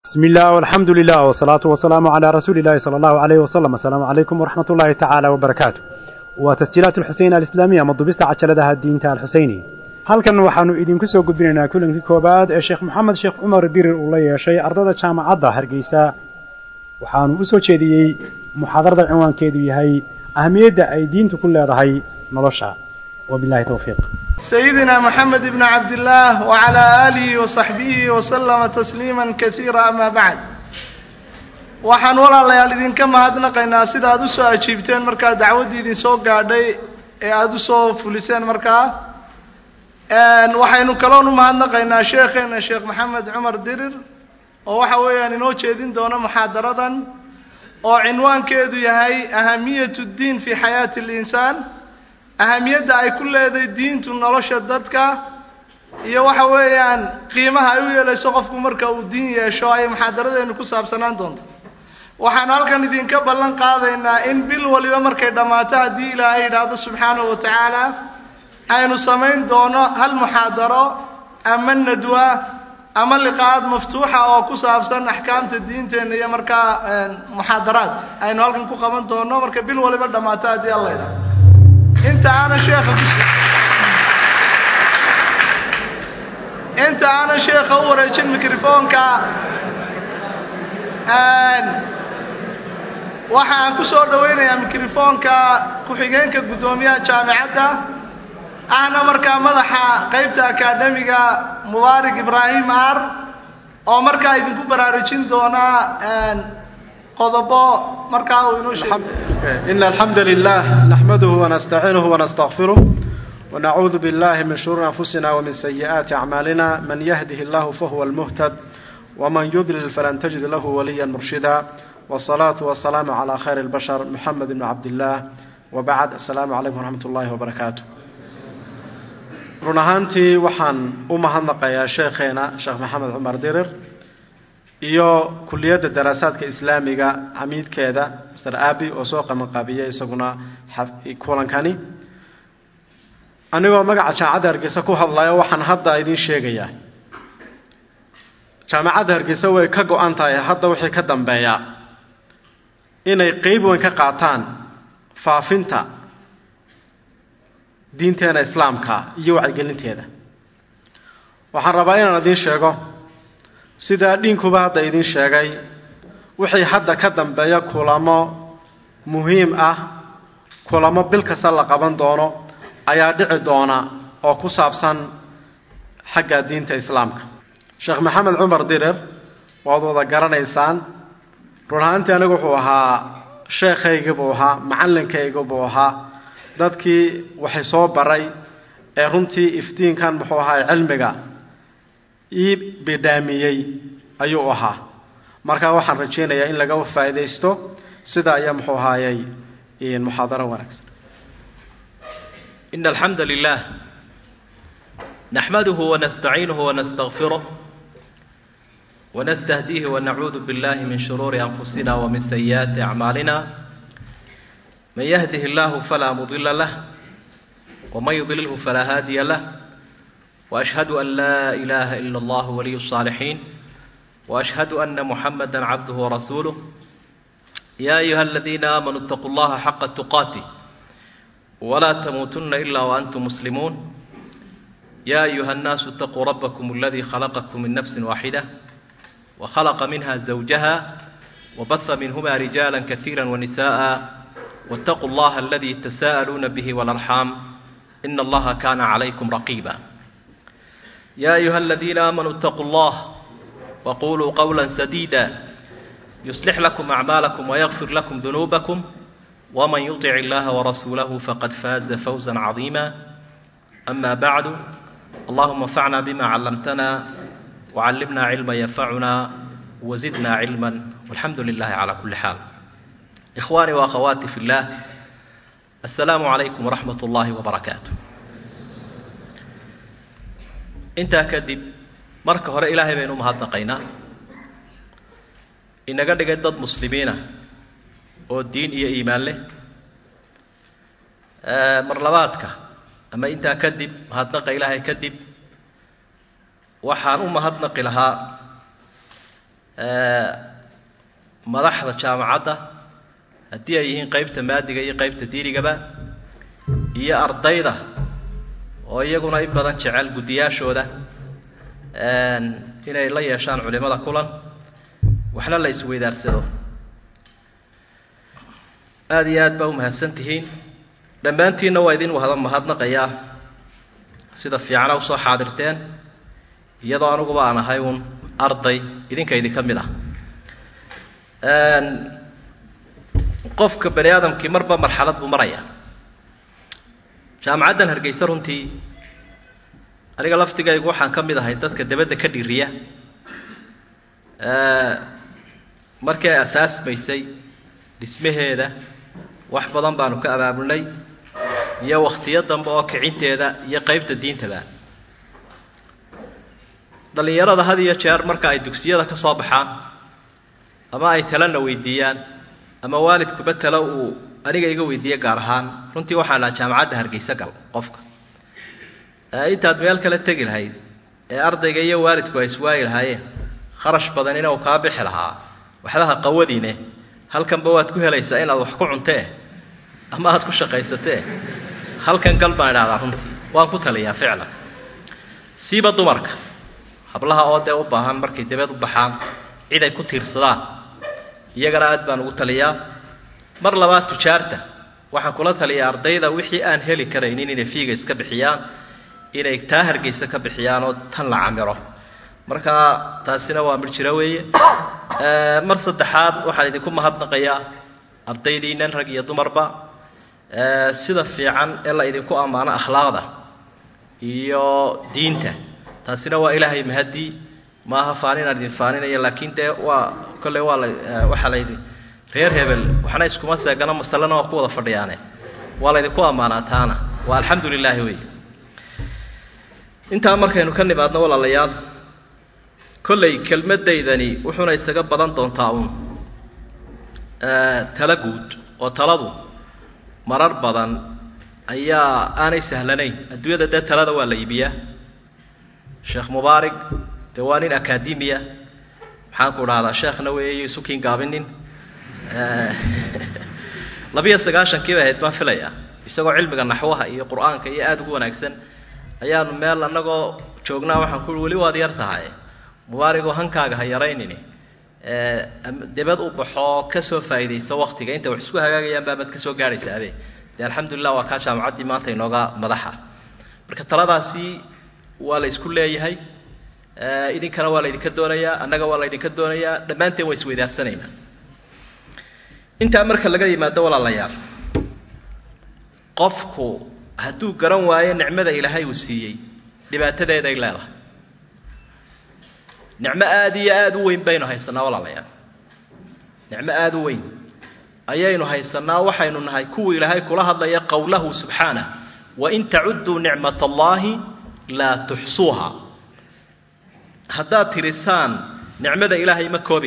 بسم الله والحمد لله والصلاة والسلام على رسول الله صلى الله عليه وسلم. السلام عليكم ورحمة الله تعالى وبركاته. وتسجيلات الحسين الإسلامية مضبست عجلدها الدين تاع الحسيني. هل كان وحنو إذن كسو قدرنا كلن كوباد الشيخ محمد شيخ عمر الدير الله شيء أرض جامعة هرقيسا وحانو أسو شيدي محاضرة عنوان كيدي هي أهمية أي دين كل هاي نلشها وبالله توفيق. سيدنا محمد بن عبد الله وعلى آله وصحبه وسلم تسليما كثيرا. أما بعد waxaan walaalayaal idinka mahadnaqaynaa sida aad u soo ajiibteen markaa dacwadii idin soo gaadhay ee aad u soo fuliseen markaa waxaynu kaloon u mahadnaqaynaa sheekheena sheekh maxamed cumar dirir oo waxa weeyaan inoo jeedin doona muxaadaradan oo cinwaankeedu yahay ahamiyatu diin fi xayaati al-insaan, ahamiyadda ay ku leedahay diintu nolosha dadka iyo waxa weeyaan qiimaha ay u yeelayso qofku marka uu diin yeesho ay muxaadaradeenu ku saabsanaan doonto. waxaan halkan idinka ballan qaadaynaa in bil waliba markay dhammaato haddii ilaahay yidhaahdo subxaanahu wa tacaala aynu samayn doono hal muxaadaro ama nadwa ama liqaa'ad maftuuxa oo ku saabsan axkaamta diinteenna iyo markaa muxaadaraad aynu halkan ku qaban doono marka bil waliba dhammaato haddii alla yidhaahdo. inta aanan sheekha u wareejin mikrofoonka waxaan ku soo dhawaynayaa mikrofoonka ku-xigeenka guddoomiyaha jaamacadda ahna markaa madaxa qaybta akaademiga mubaarak ibraahim aar oo markaa idinku baraarujin doona qodobo markaa uu inoo sheego. إن الحمد لله نحمده ونستعينه ونستغفره ونعوذ بالله من شرور أنفسنا ومن سيئات أعمالنا. من يهده الله فهو المهتد ومن يضلل فلن تجد له وليا مرشدا. والصلاة والسلام على خير البشر محمد بن عبد الله وبعد. السلام عليكم ورحمة الله وبركاته. رنهانتي وحن أمهنقيا شيخنا شيخ محمد عمر ديرر iyo kulliyadda daraasaadka islaamiga amiidkeeda Mr. Abi oo soo qabanqaabiya isaguna kulankani anigoo magaca jaamacadda Hargeysa ku hadlayo waxaan hadda idin sheegayaa jaamacadda Hargeysa way ka go'an tahay hadda wixii ka dambeeya inay qayb weyn ka qaataan faafinta diinteena islaamka iyo wacyigelinteeda. waxaan rabaa inaan idin sheego sida dhinkuba hadda idin sheegay wixii hadda ka dambeeya kulamo muhiim ah, kulamo bil kasta la qaban doono ayaa dhici doona oo ku saabsan xagga diinta islaamka. Sheekh Maxamed Cumar Dirir waad wada garanaysaan, runaantii anigu wuxuu ahaa sheekhayga buu ahaa, macallinkayga buu ahaa, dadkii waxay soo baray ee runtii iftiinkan muxuu ahaa cilmiga ii bidaamiyey ayuu ahaa. marka waxaan rajaynayaa in laga faa'iideysto sida ayaa muxuu ahaayay muxaadaro wanaagsan. إن الحمد لله نحمده ونستعينه ونستغفره ونستهديه ونعوذ بالله من شرور أنفسنا ومن سيئات أعمالنا. من يهده الله فلا مضل له ومن يضلله فلا هادي له. وأشهد أن لا إله إلا الله ولي الصالحين وأشهد أن محمدا عبده ورسوله. يا أيها الذين آمنوا اتقوا الله حق تقاته ولا تموتن إلا وأنتم مسلمون. يا أيها الناس اتقوا ربكم الذي خلقكم من نفس واحدة وخلق منها زوجها وبث منهما رجالا كثيرا ونساء واتقوا الله الذي تساءلون به والأرحام إن الله كان عليكم رقيبا. يا أيها الذين آمنوا اتقوا الله وقولوا قولا سديدا يصلح لكم أعمالكم ويغفر لكم ذنوبكم ومن يطع الله ورسوله فقد فاز فوزا عظيما. أما بعد اللهم انفعنا بما علمتنا وعلمنا علما ينفعنا وزدنا علما والحمد لله على كل حال. إخواني وأخواتي في الله السلام عليكم ورحمة الله وبركاته. intaa kadib marka hore ilaahay baynu mahadnaqaynaa inaga dhigay dad muslimiina oo diin iyo iimaan leh. mar labaadka ama intaa kadib mahadnaqa ilaahay kadib waxaan u mahadnaqi lahaa madaxda jaamacadda haddii ay yihiin qaybta maadiga iyo qaybta diinigaba iyo ardayda oo iyaguna in badan jecel guddiyaashooda inay la yeeshaan culimada kulan waxna la isweydaarsado aad iyo aad baa u mahadsan tihiin dhammaantiinna waa idin wada mahadnaqayaa sida fiicana usoo xaadirteen iyadoo anuguba aan ahay uun arday idinka idinka mid ah qofka bani aadamkii marba marxalad buu marayaa jaamacaddan hargeysa runtii aniga laftigaygu waxaan ka mid ahay dadka dabadda ka dhiriya markii ay asaasmaysay dhismaheeda wax badan baanu ka abaabulnay iyo wakhtiyo dambe oo kicinteeda iyo qaybta diintaba dhallinyarada had iyo jeer marka ay dugsiyada ka soo baxaan ama ay talana weydiiyaan ama waalidkuba talo uu aniga iga weydiiye gaar ahaan runtii waxaan lahaa jaamacadda hargeysa gal qofka intaad meel kale tegi lahayd ee ardayga iyo waalidku ay iswaayi lahaayeen kharash badanina uu kaa bixi lahaa waxbaha qawadiine halkanba waad ku helaysaa inaad wax ku cuntee ama aad ku shaqaysatee halkan gal baan idhahdaa runtii waan ku taliyaa ficlan siiba dumarka hablaha oo dee u baahan markay dabeed u baxaan cid ay ku tiirsadaan iyagana aad baan ugu taliyaa mar labaad tujaarta waxaan kula taliyaa ardayda wixii aan heli karaynin inay fiiga iska bixiyaan inay taa hargeysa ka bixiyaan oo tan la camiro marka taasina waa mid jira weeye mar saddexaad waxaan idinku mahadnaqayaa ardaydiinan rag iyo dumarba sida fiican ee la idinku ammaano akhlaaqda iyo diinta taasina waa ilaahay mahadii maaha faaninaan idin faaninaya laakiin dee waa kolley waa waxaa layidhi reer hebel waxna iskuma seegano masalena waa ku wada fadhiyaane waa laydinku ammaanaa taana waa alxamdu lilaahi wey intaa markaynu ka nimaadno walaalayaal kolley kelmadaydani wuxuuna isaga badan doontaa uun tala guud oo taladu marar badan ayaa aanay sahlanayn adduunyada dee talada waa la iibiyaa sheekh mubaarig dee waa nin akademiya maxaan ku dhahdaa sheekhna weeye isukiin gaabinin 92 bay ahayd baan filayaa isagoo cilmiga naxwaha iyo qur-aanka iyo aada ugu wanaagsan ayaanu meel annagoo joognaa waxaan ku weli waad yar tahay mubaarigoo hankaaga ha yaraynini debad u baxoo ka soo faa'iidaysa waktiga inta wax isku hagaagayaan baabad ka soo gaadhaysa abe dee alxamdulilah waa kaa jaamacaddii maanta inooga madaxa marka taladaasi waa la isku leeyahay idinkana waa laydinka doonayaa annaga waa laydinka doonayaa dhammaanteen waa isweydaarsanaynaa intaa marka laga yimaado walaalayaal qofku hadduu garan waayo nicmada ilaahay uu siiyey dhibaatadeeday leedahay nicmo aada iyo aada u weyn baynu haysanaa walaalayaal nicmo aada u weyn ayaynu haysanaa waxaynu nahay kuwii ilaahay kula hadlaya qowlahu subxaanah wain tacudduu nicmat allaahi laa tuxsuuha haddaad tirisaan nicmada ilaahay ma koobi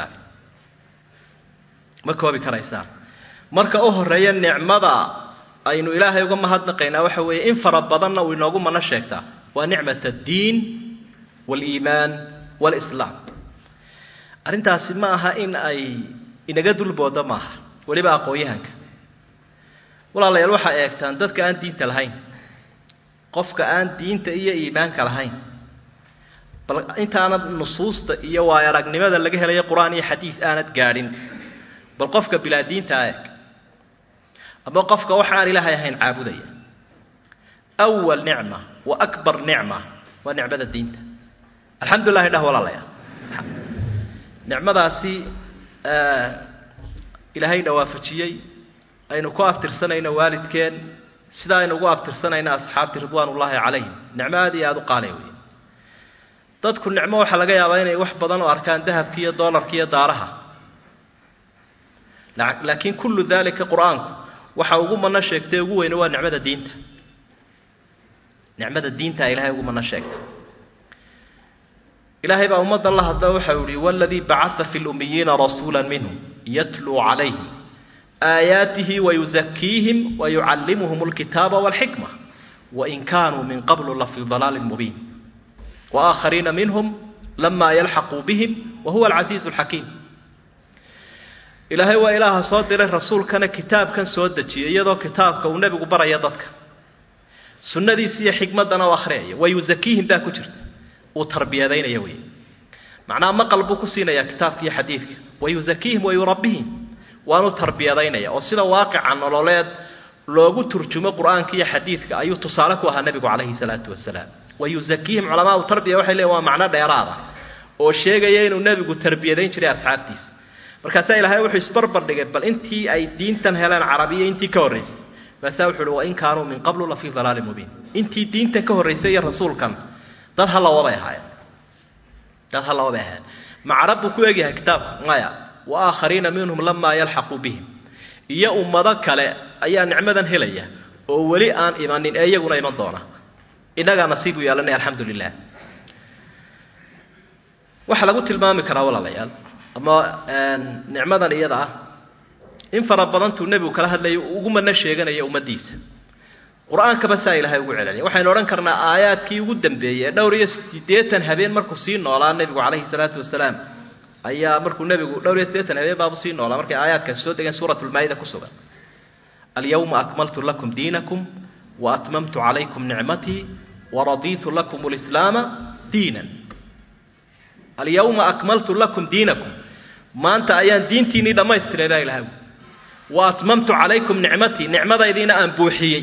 karaysaan marka u horeeya nicmada aynu ilaahay uga mahadnaqaynaa waxa weeye in fara badanna uu inoogu mana sheegtaa waa nicmat addiin waaliimaan waalislaam arrintaasi ma aha in ay inaga dulbooda maaha weliba aqoon-yahanka walaalayaal waxaa eegtaan dadka aan diinta lahayn qofka aan diinta iyo iimaanka lahayn bal intaanad nusuusta iyo waayo aragnimada laga helayo qur-aan iyo xadiid aanad gaadhin bal qofka bilaa diinta eeg ama qofka waxa aan ilaahay ahayn caabudaya awal nicma wa akbar nicma waa nicmada diinta alxamdulilah dhah walaalayaal nicmadaasi ilaahayna waafajiyey aynu ku abtirsanayno waalidkeen sida aynu ugu abtirsanayno asxaabtii ridwaanullaahi calayhim nicmo aada iyo aada u qaali wey dadku nicmo waxaa laga yaabaa inay wax badan u arkaan dahabki iyo doolarki iyo daaraha laakiin kullu daalika qur-aanku waxa ugu mana sheegtay ugu weyne waa nicmada diinta ilaahay ugu mana sheegtay ilaahay baa ummaddan la hadla waxau yihi waladii bacaa fi lummiyiina rasuula minhum yatluu calayhim aayaatihi wayuzakiihim wayucallimuhum alkitaaba walxikma wain kaanuu min qablu lafii dalaalin mubiin waaaakhariina minhum lamaa yalxaquu bihim wa huwa alcasiizu alxakiim ilaahay waa ilaaha soo diray rasuulkana kitaabkan soo dejiyay iyadoo kitaabka uu nebigu baraya dadka sunnadiisa iyo xikmaddana u akhriyaya wayusakiihim baa ku jirta uu tarbiyadaynaya wey macnaha maqal buu ku siinayaa kitaabka iyo xadiidka wayusakiihim wayurabbihim waanu tarbiyadaynaya oo sida waaqica nololeed loogu turjumo qur-aanka iyo xadiidka ayuu tusaale ku ahaa nebigu calayhi salaatu wasalaam wayusakiihim culamaau tarbiya waxay leeyihin waa macno dheeraada oo sheegaya inuu nebigu tarbiyadayn jiray asxaabtiisa markaasaa ilaahay wuxuu isbarbar dhigay bal intii ay diintan heleen carabiya intii ka horraysay markaasaa wuxuu uhi wain kaanuu min qablu la fii dalaalin mubiin intii diintan ka horraysay iyo rasuulkan dad hallawabay ahaayeen ma carab buu ku egyahay kitaabka maya wa aakhariina minhum lamaa yalxaquu bihim iyo ummado kale ayaa nicmadan helaya oo weli aan imanin ee iyaguna iman doona innagaa nasiib u yeelanay alxamdu lilah waxaa lagu tilmaami karaa walaalayaal ama nicmadan iyada ah in fara badantuu nebigu kala hadlayo ugu mana sheeganaya ummaddiisa qur-aankaba saa ilaahay ugu celinaya waxaynu odhan karnaa aayaadkii ugu dambeeyey ee 280 habeen markuu sii noolaa nebigu calayhi salaatu wasalaam ayaa markuu nebigu 280 habeen baabu sii noolaa markay aayaadkaasi soo degeen suuratulmaa'ida ku sugan alyawma akmaltu lakum diinakum wa atmamtu calaykum nicmatii waradiitu lakum alislaama diinan alyawma akmaltu lakum diinakum maanta ayaan diintiinnii dhammaystiray baa ilaahay wa atmamtu calaykum nicmatii nicmadaydiina aan buuxiyey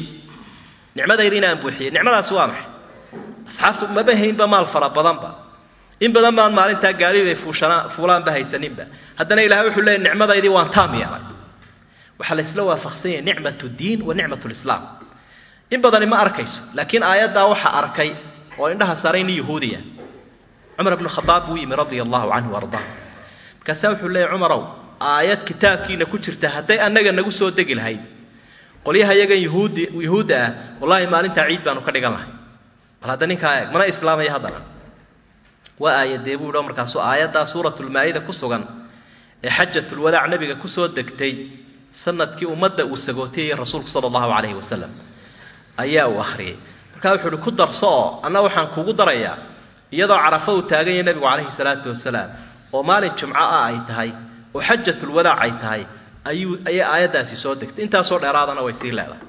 nicmadaasi waa maxay asxaabtu maba haynba maal fara badanba in badan baan maalintaa gaaliday fuulaanba haysaninba haddana ilahay wuxuu leeyahy nicmadaydii waan taam yeelay waxaa la isla waafaqsan yahay nicmatu diin wa nicmatu lislaam in badani ma arkayso laakiin aayaddaa waxaa arkay oo indhaha saaray nin yahuudiya cumar ibnu khadaab buu yimi radia allahu canhu ardaa markaasaa wuxuu leeyahy cumarow aayad kitaabkiina ku jirta hadday annaga nagu soo degi lahayd qolyaha iyagan yuhuudda ah wallaahi maalintaa ciid baanu ka dhigan lahay bal hadda ninkaa eeg mana islaamaya haddana waa aayadee buu idho markaasuu aayaddaa suuratulmaa'ida ku sugan ee xajatulwadaac nebiga ku soo degtay sanadkii ummadda uu sagootiyey rasuulku sala allahu calayhi wasalam ayaa uu akhriyey markaa wuxuu uhi ku darso oo anna waxaan kugu darayaa iyadoo carafo uu taagan yahay nebigu calayhi salaatu wasalaam oo maalin jumco ah ay tahay oo xajatulwadaac ay tahay ayay aayaddaasi soo degtay intaasoo dheeraadana way sii leedahay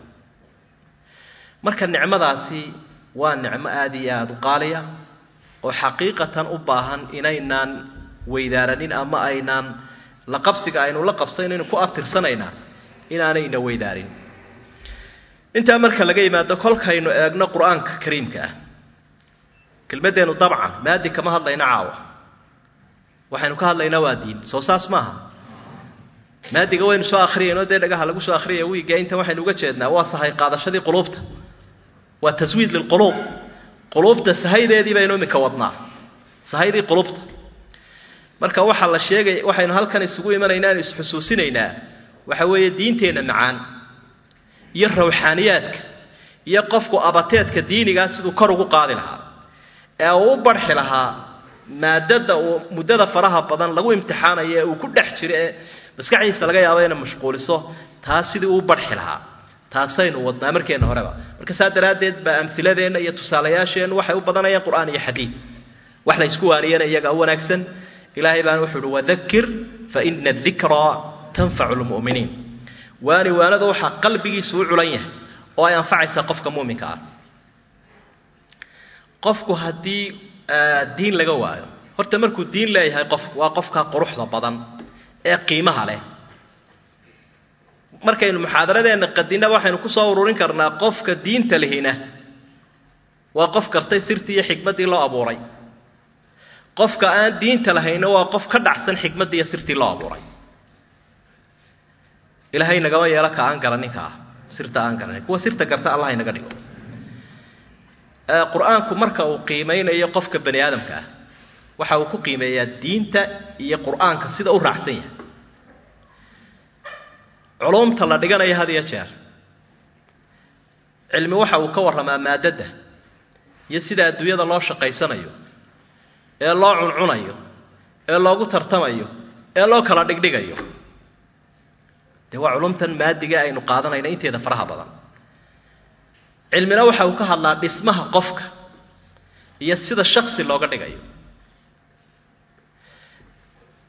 marka nicmadaasi waa nicmo aada iyo aada u qaaliya oo xaqiiqatan u baahan inaynaan weydaaranin ama aynaan la qabsiga aynu la qabsanaynu ku abtirsanaynaa inaanayna weydaarin intaa marka laga yimaado kolkaynu eegno qur-aanka kariimka ah kelmaddeenu dabcan maadi kama hadlayna caawa waxaynu ka hadlaynaa waa diin soo saas maaha maadiga waynu soo akhriyayno dee dhagaha lagu soo akhriyaya wiiga intan waxaynu uga jeednaa waa sahay qaadashadii quluubta waa taswiid lilquluub quluubta sahaydeedii baynu imika wadnaa sahaydii quluubta marka waxaa la sheegay waxaynu halkan isugu imanaynaa anu isxusuusinaynaa waxa weeye diinteenna macaan iyo rawxaaniyaadka iyo qofku abateedka diinigaa siduu kor ugu qaadi lahaa ee uu u barxi lahaa maadada uu muddada faraha badan lagu imtixaanayo ee uu ku dhex jiro ee maskaxdiisa laga yaabo inay mashquuliso taas sidii uu barxi lahaa taasaynu wadnaa markeenna horeba marka saa daraaddeed baa amhiladeenna iyo tusaalayaasheennu waxay u badanayaan qur'aan iyo xadiid wax la isku waaniyana iyaga u wanaagsan ilaahay baana wuxuu uhi wadakir fa ina adikraa tanfacu lmu'miniin waanada waxaa qalbigiisu u culan yahay oo ay anfacaysaa qofka mu'minka ah qofku haddii diin laga waayo horta markuu diin leeyahay qofku waa qofka quruxda badan ee qiimaha leh markaynu muxaadaradeenna qadina waxaynu ku soo ururin karnaa qofka diinta lehina waa qof kartay sirtii iyo xikmaddii loo abuuray qofka aan diinta lahayna waa qof ka dhacsan xikmaddii iyo sirtii loo abuuray ilaahay nagama yeelo ka aan garaninka ah sirta aan garanin kuwa sirta garta allah inaga dhigo qur-aanku marka uu qiimeynayo qofka bani aadamka ah waxa uu ku qiimeeyaa diinta iyo qur-aanka sida u raacsan yahay culumta la dhiganayo had iyo jeer cilmi waxa uu ka warramaa maadada iyo sida adduunyada loo shaqaysanayo ee loo cuncunayo ee loogu tartamayo ee loo kala dhigdhigayo dee waa culumtan maadiga aynu qaadanayna inteeda faraha badan cilmina waxa uu ka hadlaa dhismaha qofka iyo sida shakhsi looga dhigayo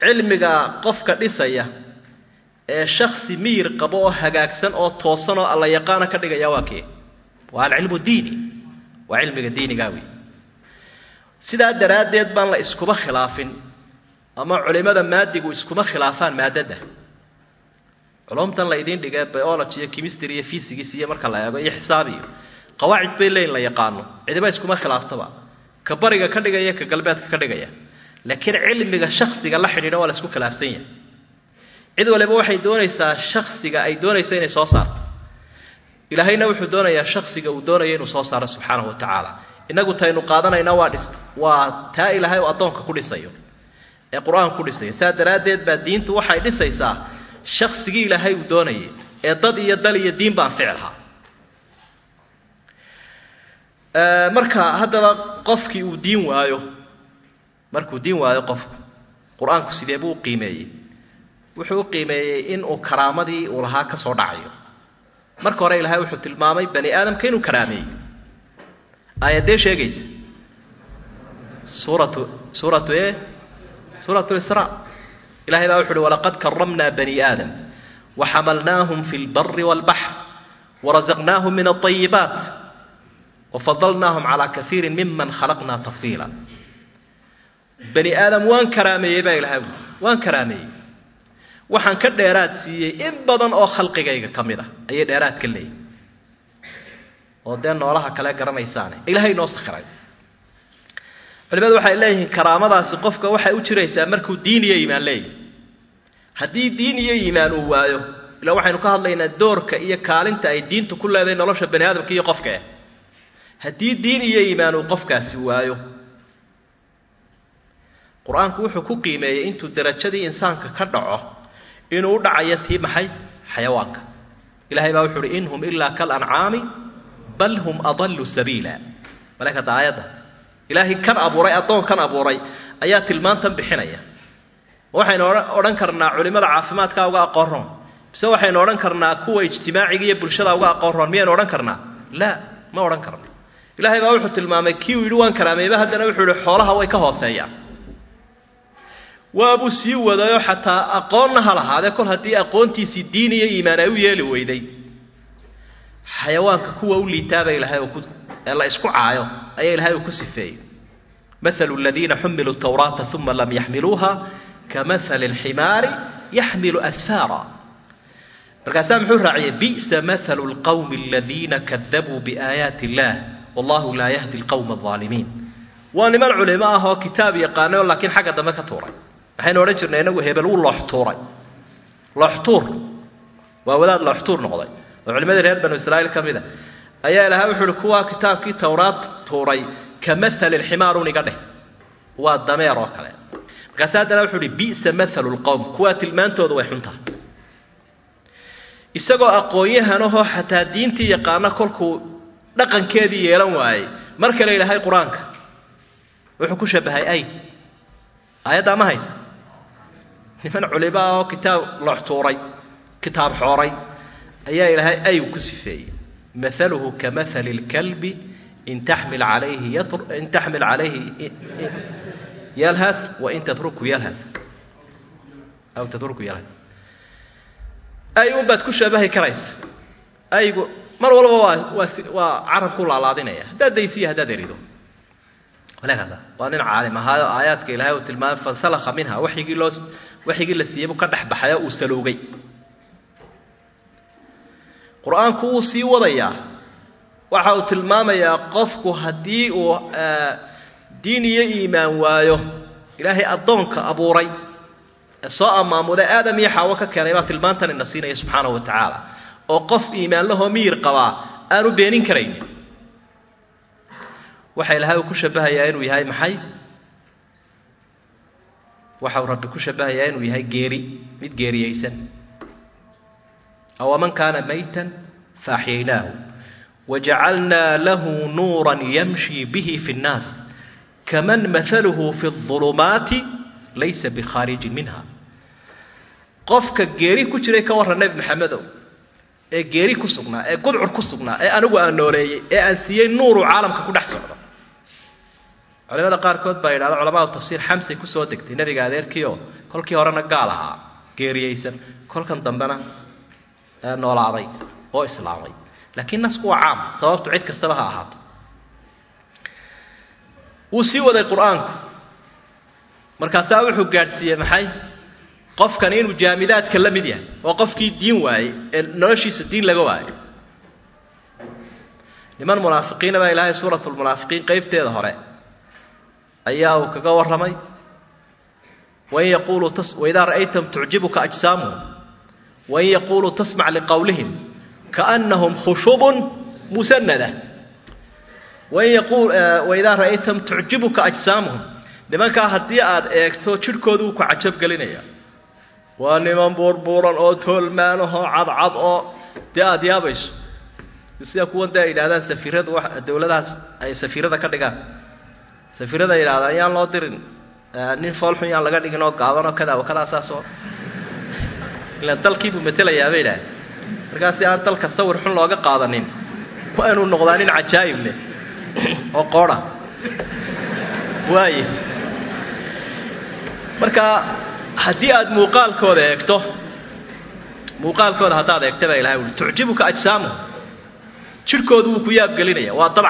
cilmiga qofka dhisaya ee shakhsi miyir qabo oo hagaagsan oo toosan oo alla yaqaan ka dhigaya waa kee waa cilmu diini waa cilmiga diiniga weey sidaa daraadeed baan la iskuba khilaafin ama culimada maadigu iskuma khilaafaan maadada culumtan la idin dhigay biology iyo chemistry iyo physics iyo marka la eego iyo xisaab iyo qawaacid bay leeyin la yaqaano cidiba iskuma khilaaftaba ka bariga ka dhigaya ka galbeedka ka dhigaya laakiin cilmiga shakhsiga la xidhiidha waa la isku khilaafsan yahay cid waliba waxay doonaysaa shakhsiga ay doonayso inay soo saarto ilaahayna wuxuu doonayaa shakhsiga uu doonayo inuu soo saaro subxaanahu wa tacaala inagu taynu qaadanayna waa taa ilaahay oo addoonka ku dhisayo ee qur-aanka ku dhisayo saa daraaddeed baa diintu waxay dhisaysaa shakhsigii ilaahay uu doonayay ee dad iyo dal iyo diin baan ficilha marka haddaba qofkii uu diin waayo markuu diin waayo qofku qur-aanku sidee buu u qiimeeyey wuxuu u qiimeeyey inuu karaamadii uu lahaa ka soo dhacayo marka hore ilaahay wuxuu tilmaamay bani aadamka inuu karaameeyo aayadee sheegaysa suuratu israa ilaahay baa wuxuu uhi walaqad karamnaa bani aadam waxamalnaahum fi lbari waalbaxr warazaqnaahum min alطayibaat wafadalnaahum calaa kaiiri miman khalaqnaa tafdiila bani aadam waan karaameeyey baa ilahay ui waan karaameeyey waxaan ka dheeraad siiyey in badan oo khalqigayga ka mid a ayay dheeraad ka leeyihin oo dee noolaha kale garanaysaane ilaahay noo sakhiray culimadu waxay leeyihiin karaamadaasi qofka waxay u jiraysaa markuu diin iyo iimaan leeyahy haddii diin iyo iimaan uu waayo ilaa waxaynu ka hadlaynaa doorka iyo kaalinta ay diintu ku leedahay nolosha bani aadamka iyo qofka ah haddii diin iyo iimaan uu qofkaasi waayo qur-aanku wuxuu ku qiimeeyey intuu darajadii insaanka ka dhaco inuu u dhacayo tii maxay xayawaanka ilaahay baa wuxuu uhi in hum ilaa kalancaami bal hum adallu sabiila malaykada aayadda ilaahay kan abuuray addoon kan abuuray ayaa tilmaantan bixinaya waxaynu odhan karnaa culimada caafimaadka uga aqoon roon mise waxaynu odhan karnaa kuwa ijtimaaciga iyo bulshada uga aqoon roon miyaynu odhan karnaa laa ma odhan karno ilaahay baa wuxuu tilmaamay kii uu yidhi waan karaameeyba haddana wuxuu yihi xoolaha way ka hooseeyaan waabuu sii wadayo xataa aqoonna ha lahaadee kol haddii aqoontiisii diin iyo iimaan ay u yeeli weyday xayawaanka kuwa u liitaaba ilahay ee la isku caayo ayaa ilahay uu ku sifeeyey mathalu aladiina xumiluu tawraata uma lam yaxmiluuha kamahali alximaari yaxmilu asfaara markaasaa muxuu raaciyey bi'sa mathalu lqawmi aladiina kadabuu biaayaati illah wallahu laa yahdi alqawma alظaalimiin waa niman culimo ah oo kitaab yaqaanay oo laakiin xagga dambe ka tuuray waxaynu odhan jirnay inagu hebel wuu looxtuuray looxtuur waa wadaad looxtuur noqday oo culimadii reer banu israa'iil ka mid a ayaa ilahay wuxuu uhi kuwaa kitaabkii tawraad tuuray ka mahali alximaarun iga dheh waa dameer oo kale markaasi haddana wuxuu uhi bi'sa mathalu lqowm kuwaa tilmaantooda way xuntahay isagoo aqoon-yahanahoo xataa diintii yaqaana kolkuu dhaqankeedii yeelan waayey mar kale ilaahay qur-aanka wuxuu ku shabahay ay aayaddaa ma haysa niman culimo ah oo kitaab looxtuuray kitaab xooray ayaa ilaahay ay ku sifeeyey mathaluhu kamahali lkalbi in taxmil calayhi yalhath wain tatruku yalhath aw tatruku yalhath ay unbaad ku shabahi karaysa aygu mar walba waa carabku laalaadinaya haddaad daysiya haddaad erido waa nin caalim ahaayo aayaadka ilaahay uu tilmaamay fansalakha minha waxyigii la siiyey buu ka dhex baxay oo uu saloogay qur-aanku wuu sii wadayaa waxa uu tilmaamayaa qofku haddii uu diin iyo iimaan waayo ilaahay addoonka abuuray ee soo ammaamuday aadam iyo xaawo ka keenay baa tilmaantan ina siinaya subxaanahu wa tacaala oo qof iimaan lahoo miyir qabaa aanu beenin karayn waxa ilaahay uu ku shabahayaa inuu yahay maxay waxa uu rabbi ku shabahayaa inuu yahay geeri mid geeriyeysan awaman kaana maytan faaxyaynaahu wajacalnaa lahu nuuran yamshi bihi fi nnaas kaman mathaluhu fi اظulumaati laysa bikhaarijin minha qofka geeri ku jiray ka warran nebi maxamedow ee geeri ku sugnaa ee gudcur ku sugnaa ee anigu aan nooleeyey ee aan siiyey nuuru caalamka ku dhex socdo culimada qaarkood baa yidhahda culamaa tafsiir xamsay ku soo degtay nebiga adeerkiioo kolkii horena gaal ahaa geeriyeysan kolkan dambena noolaaday oo islaamay laakiin nasku waa caam sababtu cid kastaba ha ahaato wuu sii waday qur-aanku markaasaa wuxuu gaadhsiiyey maxay qofkani inuu jaamidaadka la mid yahay oo qofkii diin waayey ee noloshiisa diin laga waayo niman munaafiqiina baa ilaahay suuratulmunaafiqiin qaybteeda hore ayaa uu kaga warramay wain yaquuluu waidaa ra'aytahum tucjibuka ajsaamuhum wain yaquuluu tasmac liqowlihim kaannahum khushubun musanada waidaa ra'aytahum tucjibuka ajsaamuhum nimankaa haddii aad eegto jidhkooda wuu ku cajab gelinaya waa niman buurbuuran oo toolmaanahoo cadcad oo dee aada yaabayso sida kuwan dee ay yidhahdaan safiiradu dawladahaas ay safiirada ka dhigaan safiirada yidhahda ayaan loo dirin nin foolxun yaan laga dhigin oo gaaban oo kadaa kadaa saasoo ilaan dalkiibuu matelayaa bay idhaaheen markaas si aan dalka sawir xun looga qaadanin waa inuu noqdaa nin cajaa'ib leh oo qoodha waaye marka haddii aad muuqaalkooda haddaad eegta baa ilahay uli tucjibuka ajsaamuhum jidhkoodu wuu ku yaabgelinaya waa dal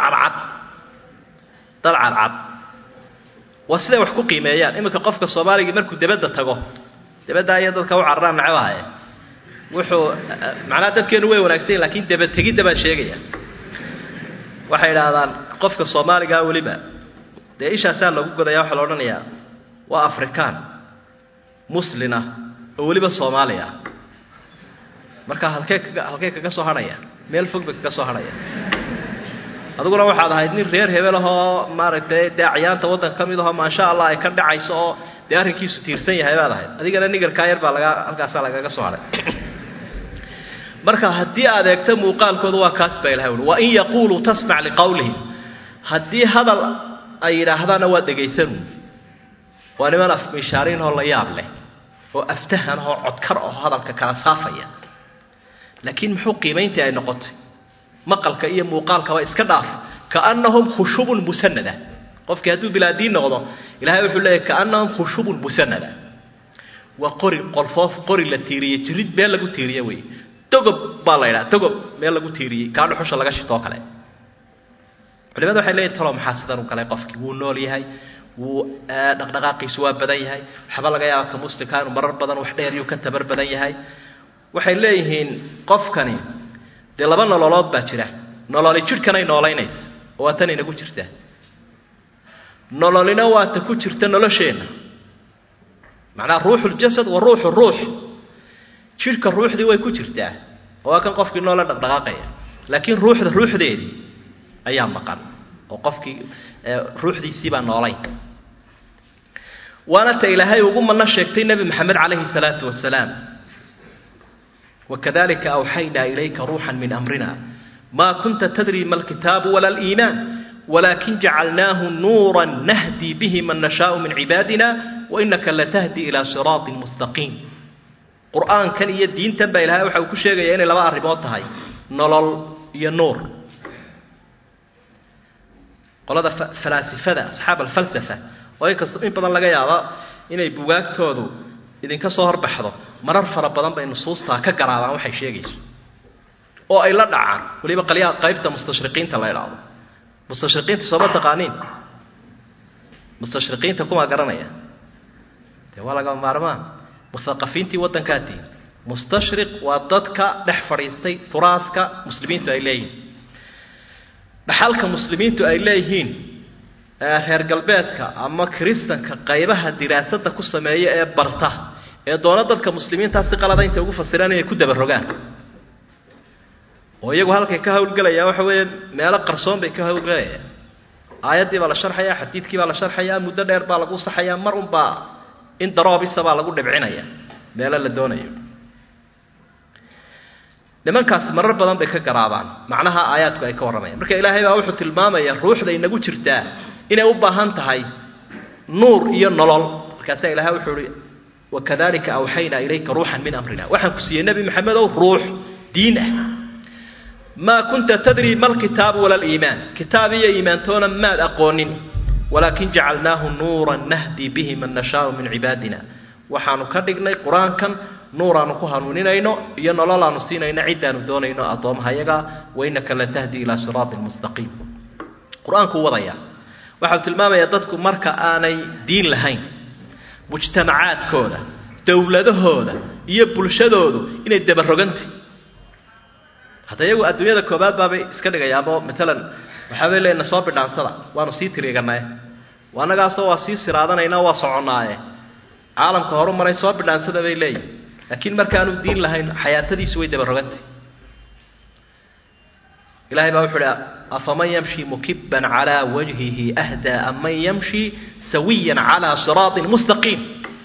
cadcad waa siday wax ku qiimeeyaan iminka qofka soomaaligii markuu debadda tago debaddaa iyo dadka u cararaan nacabahaye wuxuu macnaha dadkeenu way wanaagsanyahin lakiin debategidda baan sheegaya waxay idhaahdaan qofka soomaaligaa weliba dee ishaasaa lagu godaya waxaa la odhanayaa waa afrikaan muslina oo weliba soomaali ah marka halkee kaga soo hadhaya meel fog bay kaga soo hadhaya adiguna waxaad ahayd nin reer hebel ahoo maaragtay dee acyaanta waddanka ka mid ahoo maasha allah ay ka dhacayso oo dee arrinkiisu tiirsan yahay baad ahayd adigana nigarkaa yar baa halkaasaa lagaga soo hadhay marka haddii aad eegto muuqaalkooda waa kaas baa ilahay uli wain yaquuluu tasmac liqowlihim haddii hadal ay yidhaahdaanna waa dhegaysanu waa niman afmishaariinoo la yaab leh oo aftahan oo codkar oo hadalka kala saafaya laakiin muxuu qiimayntii ay noqotay maqalka iyo muuqaalkaba iska dhaaf kaannahum khushubun musanada qofkii hadduu bilaadiin noqdo ilahay wuxuu leeyahy kaannahum khushubun musanada waa qori la tiiriyey jirid meel lagu tiiriye wey togob baa la yidhaha togob meel lagu tiiriyey kaa dhuxusha laga shitoo kale culimadu waxay leeyihin talo maxaa sidan u galay qofkii wuu nool yahay wuu dhaqdhaqaaqiisu waa badan yahay waxba laga yaaba ka muslimkaa inuu marar badan wax dheeriyuu ka tabar badan yahay waxay leeyihiin qofkani dee laba nololood baa jira nololi jidhkanay noolaynaysa oo waa tan inagu jirta nololina waa ta ku jirta nolosheenna macnaha ruuxuljasad wa ruuxu ruux jidhka ruuxdii way ku jirtaa oo waa kan qofkii noola dhaqdhaqaaqaya laakiin ruuxdeedii ayaa maqan oo qofkii ruuxdiisii baa noolayn waana ta ilaahay ugu manno sheegtay nebi maxamed calayhi salaatu wasalaam wakadalika awxaynaa ilayka ruuxan min amrina maa kunta tadri ma alkitaabu wala aliimaan walakin jacalnaahu nuuran nahdii bihi man nashaau min cibaadina wainaka latahdi ilaa siraatin mustaqiim qur'aankan iyo diintan baa ilahay waxa uu ku sheegaya inay laba arrimood tahay nolol iyo nuur qolada falaasifada asxaab alfalsafa oo in badan laga yaabo inay bugaagtoodu idinka soo horbaxdo marar fara badan bay nusuustaa ka garaabaan waxay sheegayso oo ay la dhacaan weliba qaybta mustashriqiinta la idhaahdo mustashriqiinta sooma taqaaniin mustashriqiinta kuma garanaya dee waa laga maarmaan muthaqafiintii waddankaatiin mustashriq waa dadka dhex fadhiistay turaadka muslimiintu ay leeyihiin dhaxalka muslimiintu ay leeyihiin reer galbeedka ama kiristanka qaybaha diraasadda ku sameeya ee barta ee doona dadka muslimiintaa si qalada intay ugu fasiraan inay ku dabarogaan oo iyagu halkay ka hawlgelayaan waxa weeye meelo qarsoon bay ka hawlgelayaan aayaddii baa la sharxayaa xadiidkii baa la sharxayaa muddo dheer baa lagu saxayaa mar unbaa in daroobisa baa lagu dhibcinaya meelo la doonayo nimankaasi marar badan bay ka garaabaan macnaha aayaadku ay ka warramayaan marka ilaahay baa wuxuu tilmaamayaa ruuxda inagu jirtaa inay u baahan tahay nuur iyo nolol markaasaa ilaahay wuxuu ihi wakadalika awxaynaa ilayka ruuxan min amrina waxaan ku siiyey nebi maxamedow ruux diin ah maa kunta tadri ma alkitaabu wala aliimaan kitaab iyo iimaantoona maad aqoonin walaakin jacalnaahu nuuran nahdi bihi man nashaau min cibaadina waxaanu ka dhignay qur-aankan nuuraanu ku hanuuninayno iyo nololaanu siinayno ciddaanu doonayno addoomahayaga wainaka la tahdi ilaa siraatin mustaqiim qur-aanku wadaya waxau tilmaamayaa dadku marka aanay diin lahayn mujtamacaadkooda dowladahooda iyo bulshadoodu inay dabarogantay hadda iyagu adduunyada koobaad baabay iska dhigayaanoo maalan waxaabay leena soo bidhaansada waanu sii tiriiganaye waanagaasoo waa sii siraadanaynaa waa soconnaaye caalamka horu maray soo bidhaansada bay leeyihin laakiin markaanu diin lahayn xayaatadiisu way dabarogantay ilahay baa wuxuu uhi afaman yamshi mukibban calaa wajhihi ahdaa aman yamshi sawiyan calaa siraatin mustaqiim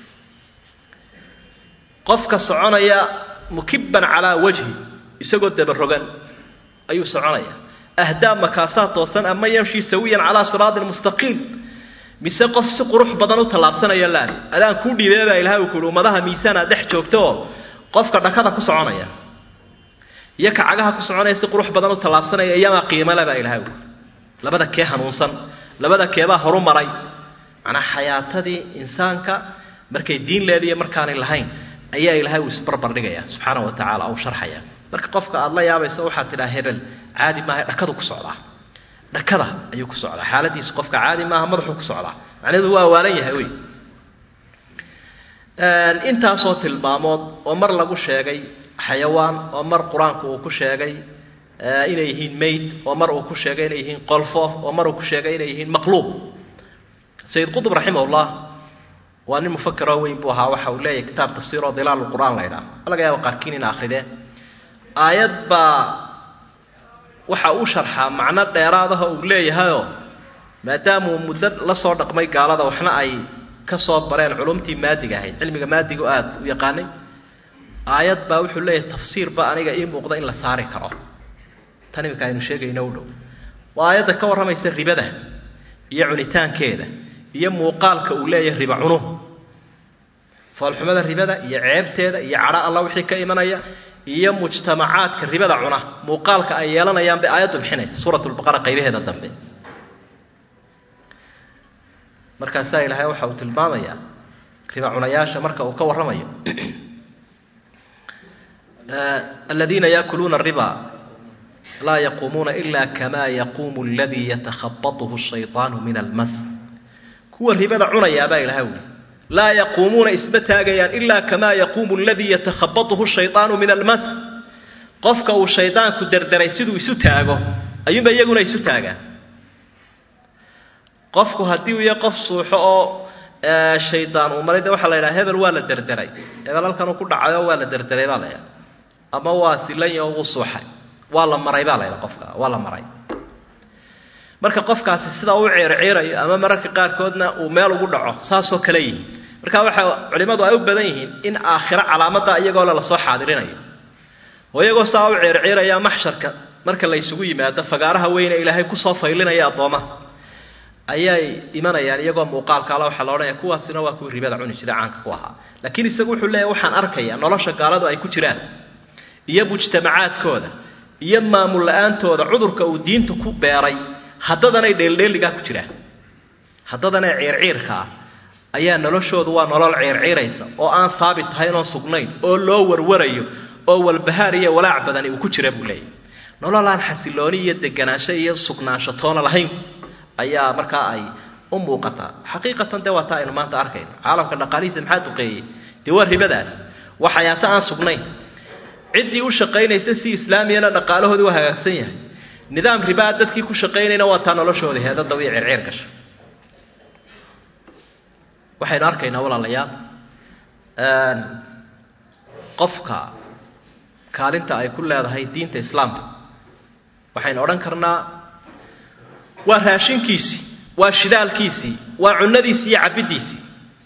qofka soconaya mukibban calaa wajhi isagoo dabarogan ayuu soconaya ahdaa makaasaa toosan aman yamshi sawiyan calaa siraatin mustaqiim mise qof si qurux badan u tallaabsanaya laan adaan kuu dhiibay baa ilahay uu ku uhi ummadaha miisaana dhex joogto oo qofka dhakada ku soconaya iyo ka cagaha ku soconaya si qurux badan u tallaabsanaya iyamaa qiimale baa ilahay uu labada kee hanuunsan labada keebaa horu maray macnaa xayaatadii insaanka markay diin leediyo markaanay lahayn ayaa ilaahay uu isbarbar dhigaya subxaana wa tacaala ou sharxaya marka qofka aad la yaabayso waxaad tidhaha hebel caadi maaha dhakadu ku socdaa dhakada ayuu ku socdaa xaaladiisu qofka caadi maaha madaxuu ku socdaa macnaheedu waa waalan yahay wey intaasoo tilmaamood oo mar lagu sheegay xayawaan oo mar qur-aanku uu ku sheegay inay yihiin mayd oo mar uu ku sheegay inay yihiin qolfoof oo mar uu ku sheegay inay yihiin maqluub sayid qutb raximahullah waa nin mufakiroo weyn buu ahaa waxa uu leeyahay kitaab tafsiir oo dilaal qur'aan la yidhaha laga yaabo qaarkiin in akhrideen aayad baa waxa uu sharxaa macno dheeraadaha uu leeyahayoo maadaamuu muddo la soo dhaqmay gaalada waxna ay ka soo bareen culumtii maadiga ahayd cilmiga maadigu aad u yaqaanay aayad baa wuxuu leeyahay tafsiirba aniga ii muuqda in la saari karo tan iminka aynu sheegayno u dhow waa aayadda ka warramaysa ribada iyo cunitaankeeda iyo muuqaalka uu leeyahay riba cunuhu foolxumada ribada iyo ceebteeda iyo cadho alla wixii ka imanaya iyo mujtamacaadka ribada cuna muuqaalka ay yeelanayaan bay aayaddu bixinaysa suuratulbaqara qaybaheeda dambe markaasaa ilaahay waxa uu tilmaamayaa riba cunayaasha marka uu ka warramayo aladiina yaakuluuna ariba laa yaquumuuna ila kama yaquumu aladii yatakhabatuhu shayطaanu min almas kuwa ribada cunayaabaa ilahay uli laa yaquumuuna isma taagayaan ilaa kamaa yaquumu aladii yatakhabatuhu shayطaanu min almas qofka uu shaydaanku derderay siduu isu taago ayuunba iyaguna isu taagaan qofku haddii uu yahay qof suuxo oo shaydaan uu maray de waxaa la yidhaha hebel waa la derderay hebel halkanuu ku dhacayo waa la derderay baa la ydhaha ama waa silanya oo uu suuxay waa la maray baa la ydhaha qofka waa la maray marka qofkaasi sidaa u ceerceerayo ama mararka qaarkoodna uu meel ugu dhaco saasoo kale yihiin marka waxa culimmadu ay u badan yihiin in aakhiro calaamadda iyagoo la soo xaadirinayo oo iyagoo saa u ceerceeraya maxsharka marka la isugu yimaado fagaaraha weyne ilaahay kusoo faylinaya addoomaha ayay imanayaan iyagoo muuqaalka alla waxaa la odhanaya kuwaasina waa kuwii ribada cuni jiray caanka ku ahaa laakiin isagu wuxuu leeyahay waxaan arkayaa nolosha gaaladu ay ku jiraan iyo mujtamacaadkooda iyo maamul la-aantooda cudurka uu diinta ku beeray haddadanay dheeldheeligaa ku jiraan haddadanay ciirciirka ah ayaa noloshoodu waa nolol ciirciiraysa oo aan haabit tahayn oon sugnayn oo loo warwarayo oo walbahaar iyo walaac badani uu ku jira buu leeyahay nolol aan xasilooni iyo deganaansho iyo sugnaansho toona lahayn ayaa markaa ay u muuqataa xaqiiqatan dee waa taa aynu maanta arkayno caalamka dhaqaalihiisa maxaa duqeeyey dee waa ribadaas waa xayaato aan sugnayn ciddii u shaqaynaysa si islaamiyana dhaqaalahoodii waa hagaagsan yahay nidaam ribaa dadkii ku shaqaynayna waa taa noloshooda heedada iyo circiir gasha waxaynu arkaynaa walaalayaal qofka kaalinta ay ku leedahay diinta islaamka waxaynu odhan karnaa waa raashinkiisii waa shidaalkiisii waa cunadiisii iyo cabiddiisii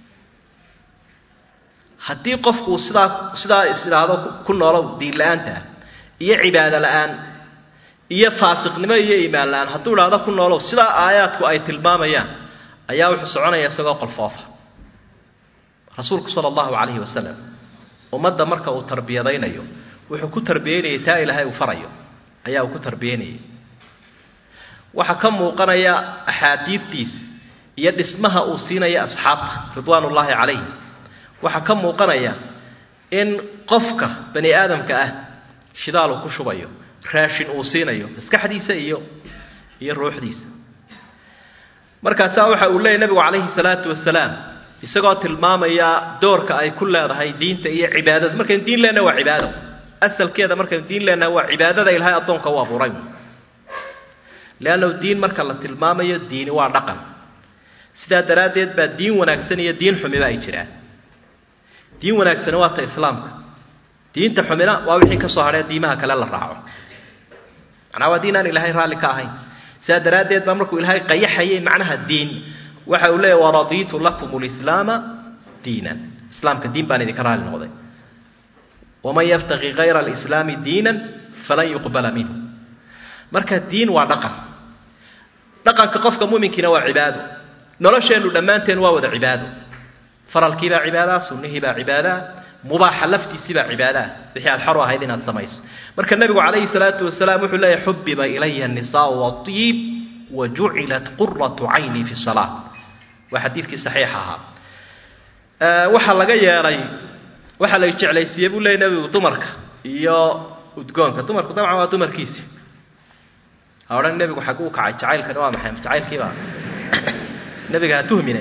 haddii qofku sidaa isidhaahdo ku noolow diin la-aanta iyo cibaado la-aan iyo faasiqnimo iyo iimaan la-aan hadduu idhaahdo ku noolow sidaa aayaadku ay tilmaamayaan ayaa wuxuu soconaya isagoo qolfoofa rasuulku sala allahu calayhi wasalam ummadda marka uu tarbiyadaynayo wuxuu ku tarbiyeynayay taa ilaahay uu farayo ayaa uu ku tarbiyeynayay waxaa ka muuqanaya axaadiidtiisa iyo dhismaha uu siinaya asxaabta ridwaanullaahi calayhim waxaa ka muuqanaya in qofka bani aadamka ah shidaal uu ku shubayo raashin uu siinayo maskaxdiisa iyo ruuxdiisa markaasaa waxa uu leeyahy nabigu calayhi salaatu wasalaam isagoo tilmaamaya doorka ay ku leedahay diinta iyo cibaadada markaynu diin leenahay waa cibaado asalkeeda markaynu diin leenahay waa cibaadada ilaahay addoonka u abuuray leannahu diin marka la tilmaamayo diini waa dhaqan sidaa daraaddeed baa diin wanaagsan iyo diin xumiba ay jiraan diin wanaagsani waa ta islaamka diinta xumina waa wixii ka soo hadhee diimaha kale la raaco macnaa waa diin aan ilaahay raalli ka ahayn sidaa daraaddeed baa markuu ilaahay qayaxayay macnaha diin waxa uu leeyahy waradiitu lakum lislaama diinan islaamka diin baan idinka raalli noqday waman yabtaqi kayra alislaami diinan falan yuqbala minhu marka diin waa dhaqanka qofka muminkiina waa cibaado nolosheennu dhammaanteen waa wada cibaado faralkiibaa cibaadaa sunnihiibaa cibaadaa mubaaxa laftiisibaa cibaadaa wixii aad xor u ahayd inaad samayso marka nabigu calayhi salaatu wasalaam wuxuu leeyahy xubiba ilaya annisaau waatiib wajucilat quratu cayni fi salaa waa xadiidkii saxiixa ahaa waxaa laga yeelay waxaa la jeclaysiiyey buu leeyay nabigu dumarka iyo udgoonka dumarku dabcan waa dumarkiisii ha odhan nebigu xagguu kacay jacaylkani waa maxay jacaylkiibaa nebiga ha tuhmine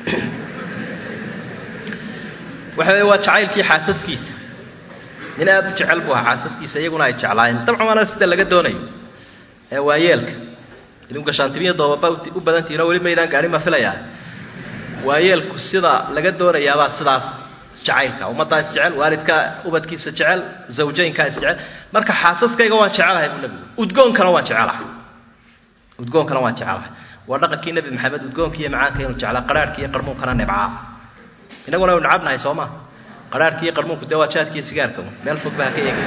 waxa weeye waa jacaylkii xaasaskiisa nin aada u jecel buu ahaa xaasaskiisa iyaguna ay jeclaayeen dabcan waana sida laga doonayo ee waa yeelka idinku gashaantimiya doobaba u badantihiin oo weli maydaan gaadhin ma filayaa waa yeelku sida laga doonayaabaa sidaas isjacaylka ummaddaa isjecel waalidka ubadkiisa jecel zawjaynkaa isjecel marka xaasaskayga waan jecelahay buu nebigu udgoonkana waan jecelahay waa dhaqankii nebi maxamed udgoonka iyo macaanka inuu jeclaa qaraarhka iyo qarmuunkana nebcaa inaguna aynu nacabnahay soo maa qaraarhka iyo qarmuunku dee waa jaadka iyo sigaarka meel fog baa ka eegi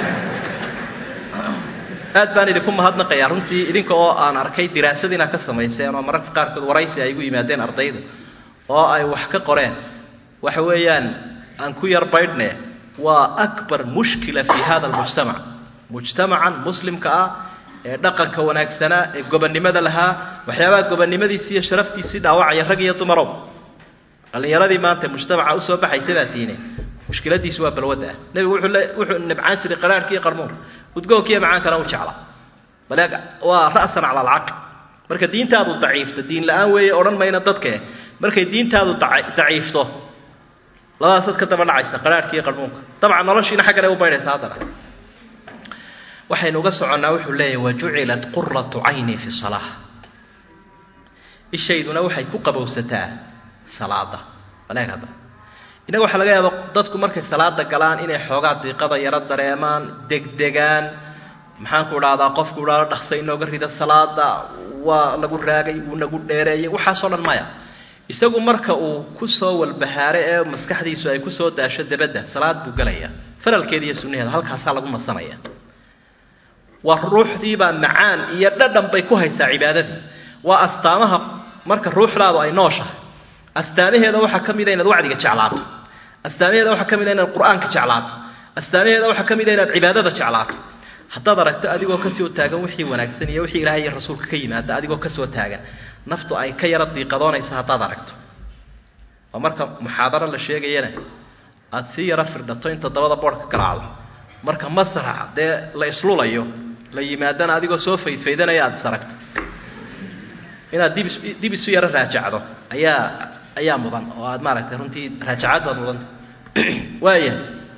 aad baan idinku mahadnaqayaa runtii idinka oo aan arkay diraasad inaad ka samayseen oo mararka qaarkood waraysi ay igu yimaadeen ardayda oo ay wax ka qoreen waxa weeyaan aan ku yar baydhne waa akbar mushkila fi hada almujtamac mujtamacan muslimka ah ee dhaqanka wanaagsanaa ee gobonnimada lahaa waxyaabaha gobonnimadiisii iyo sharaftiisii dhaawacaya rag iyo dumarow dhallinyaradii maanta mujtamaca usoo baxaysa baa tiine mushkiladiisu waa balwadda ah nebigu wuxuu nibcaan jiray qaraarhka iyo qarmuunka udgoonka iyo macaankana u jeclaa baleeg waa ra'san cala alcaql marka diintaadu daciifto diin la-aan weeye odhan mayna dadke markay diintaadu daciifto labadaas dad ka daba dhacaysa qaraarhka iyo qarmuunka dabcan noloshiina xaggan ay u baydhaysa haddana waxaynu uga soconnaa wuxuu leeyahay wajucilat quratu cayni fi salaa ishayduna waxay ku qabowsataa salaada baleeg hadda innaga waxaa laga yaaba dadku markay salaada galaan inay xoogaa diiqada yaro dareemaan degdegaan maxaanku idhahdaa qofku idhaado dhaqsa inooga rida salaada waa lagu raagay wuu nagu dheereeyay waxaasoo dhan maya isagu marka uu ku soo walbahaare ee maskaxdiisu ay ku soo daasho dabadda salaad buu gelayaa faralkeeda iyo sunnaheeda halkaasaa lagu nasanaya waa ruuxdiibaa macaan iyo dhadhan bay ku haysaa cibaadadii waa astaamaha marka ruuxdaadu ay nooshahay astaamaheeda waxaa ka mida inaad wacdiga jeclaato astaamaheeda waxaa ka mida inaad qur-aanka jeclaato astaamaheeda waxaa ka mida inaad cibaadada jeclaato haddaad aragto adigoo kasoo taagan wixii wanaagsan iyo wixii ilaahay iyo rasuulka ka yimaada adigoo kasoo taagan naftu ay ka yara diiqadoonaysa haddaad aragto oo marka muxaadaro la sheegayana aada sii yaro firdhato inta dabada boodhka garaacdo marka masraxa dee la islulayo la yimaadana adigoo soo faydfaydanaya aada is aragto inaad dib isu yaro raajacdo ayaa mudan oo aad maaragtay runtii raajacaad baad mudanta waaya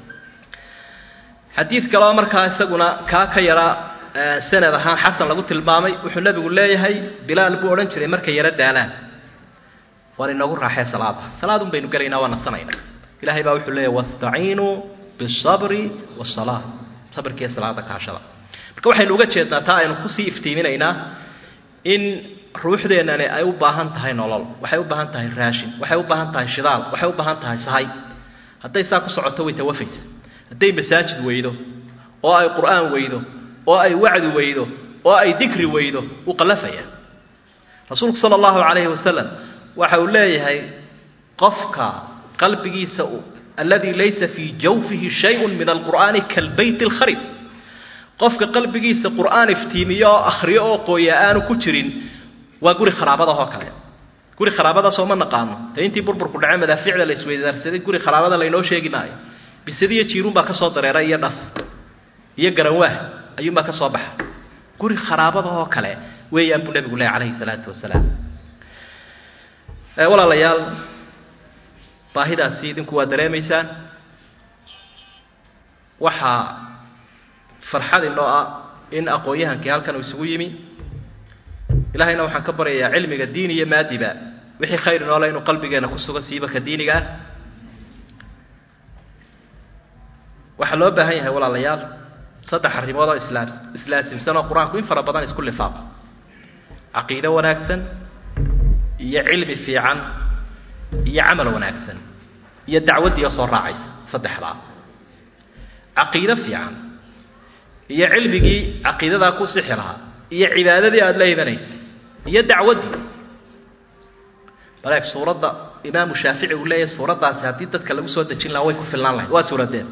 xadiid kaleo markaa isaguna kaa ka yara sanad ahaan xasan lagu tilmaamay wuxuu nebigu leeyahay bilaal buu odhan jiray markay yaro daalaan waan inoogu raaxee salaadun baynu gelaynaa waa nasanayna ilahay baa wuxuu leeyahay wastaciinuu bisabri wasalaa sabirkiiyo salaada kaashada marka waxaynu uga jeednaa taa aynu kusii iftiiminaynaa in ruuxdeennani ay u baahan tahay nolol waxay u baahan tahay raashin waxay u baahan tahay shidaal waxay u baahan tahay sahay hadday saa ku socoto way tawafaysa hadday masaajid weydo oo ay qur'aan weydo oo ay wacdi weydo oo ay dikri weydo wuu qallafaya rasuulku sala allahu calayhi wasalam waxa uu leeyahay qofka qalbigiisa alladii laysa fii jawfihi shayun min alqur'aani kalbayt alkharib qofka qalbigiisa qur'aan iftiimiyo oo akhriyo oo qooya aanu ku jirin waa guri kharaabadahoo kale guri kharaabada soo ma naqaano intii burburku dhacay madaafiicda la isweydaarsaday guri kharaabada la inoo sheegi maayo bisadiya jiirun baa ka soo dareeray iyo dhas iyo garanwaah ayuun baa ka soo baxa guri kharaabada oo kale weeyaan buu nabigu leeyahay calayhi salaatu wasalaam walaalayaal baahidaasi idinku waa dareemaysaan waxaa farxad inoo ah in aqoon-yahankii halkan uu isugu yimi ilaahayna waxaan ka baryayaa cilmiga diin iyo maadiba wixii khayr inoola inuu qalbigeena ku sugo siiba ka diiniga ah waxaa loo baahan yahay walaalayaal saddex arrimood oo islaasimsan oo qur-aanku in fara badan isku lifaaqo caqiido wanaagsan iyo cilmi fiican iyo camal wanaagsan iyo dacwadii oo soo raacaysa saddexdaa caqiido fiican iyo cilmigii caqiidadaa ku sixi lahaa iyo cibaadadii aada la imanaysay iyo dacwaddii baleeg suuradda imaamu shaafici uu leeyahay suuraddaasi haddii dadka lagu soo dejin lahaa way ku filnaan lahayd waa suuraddeen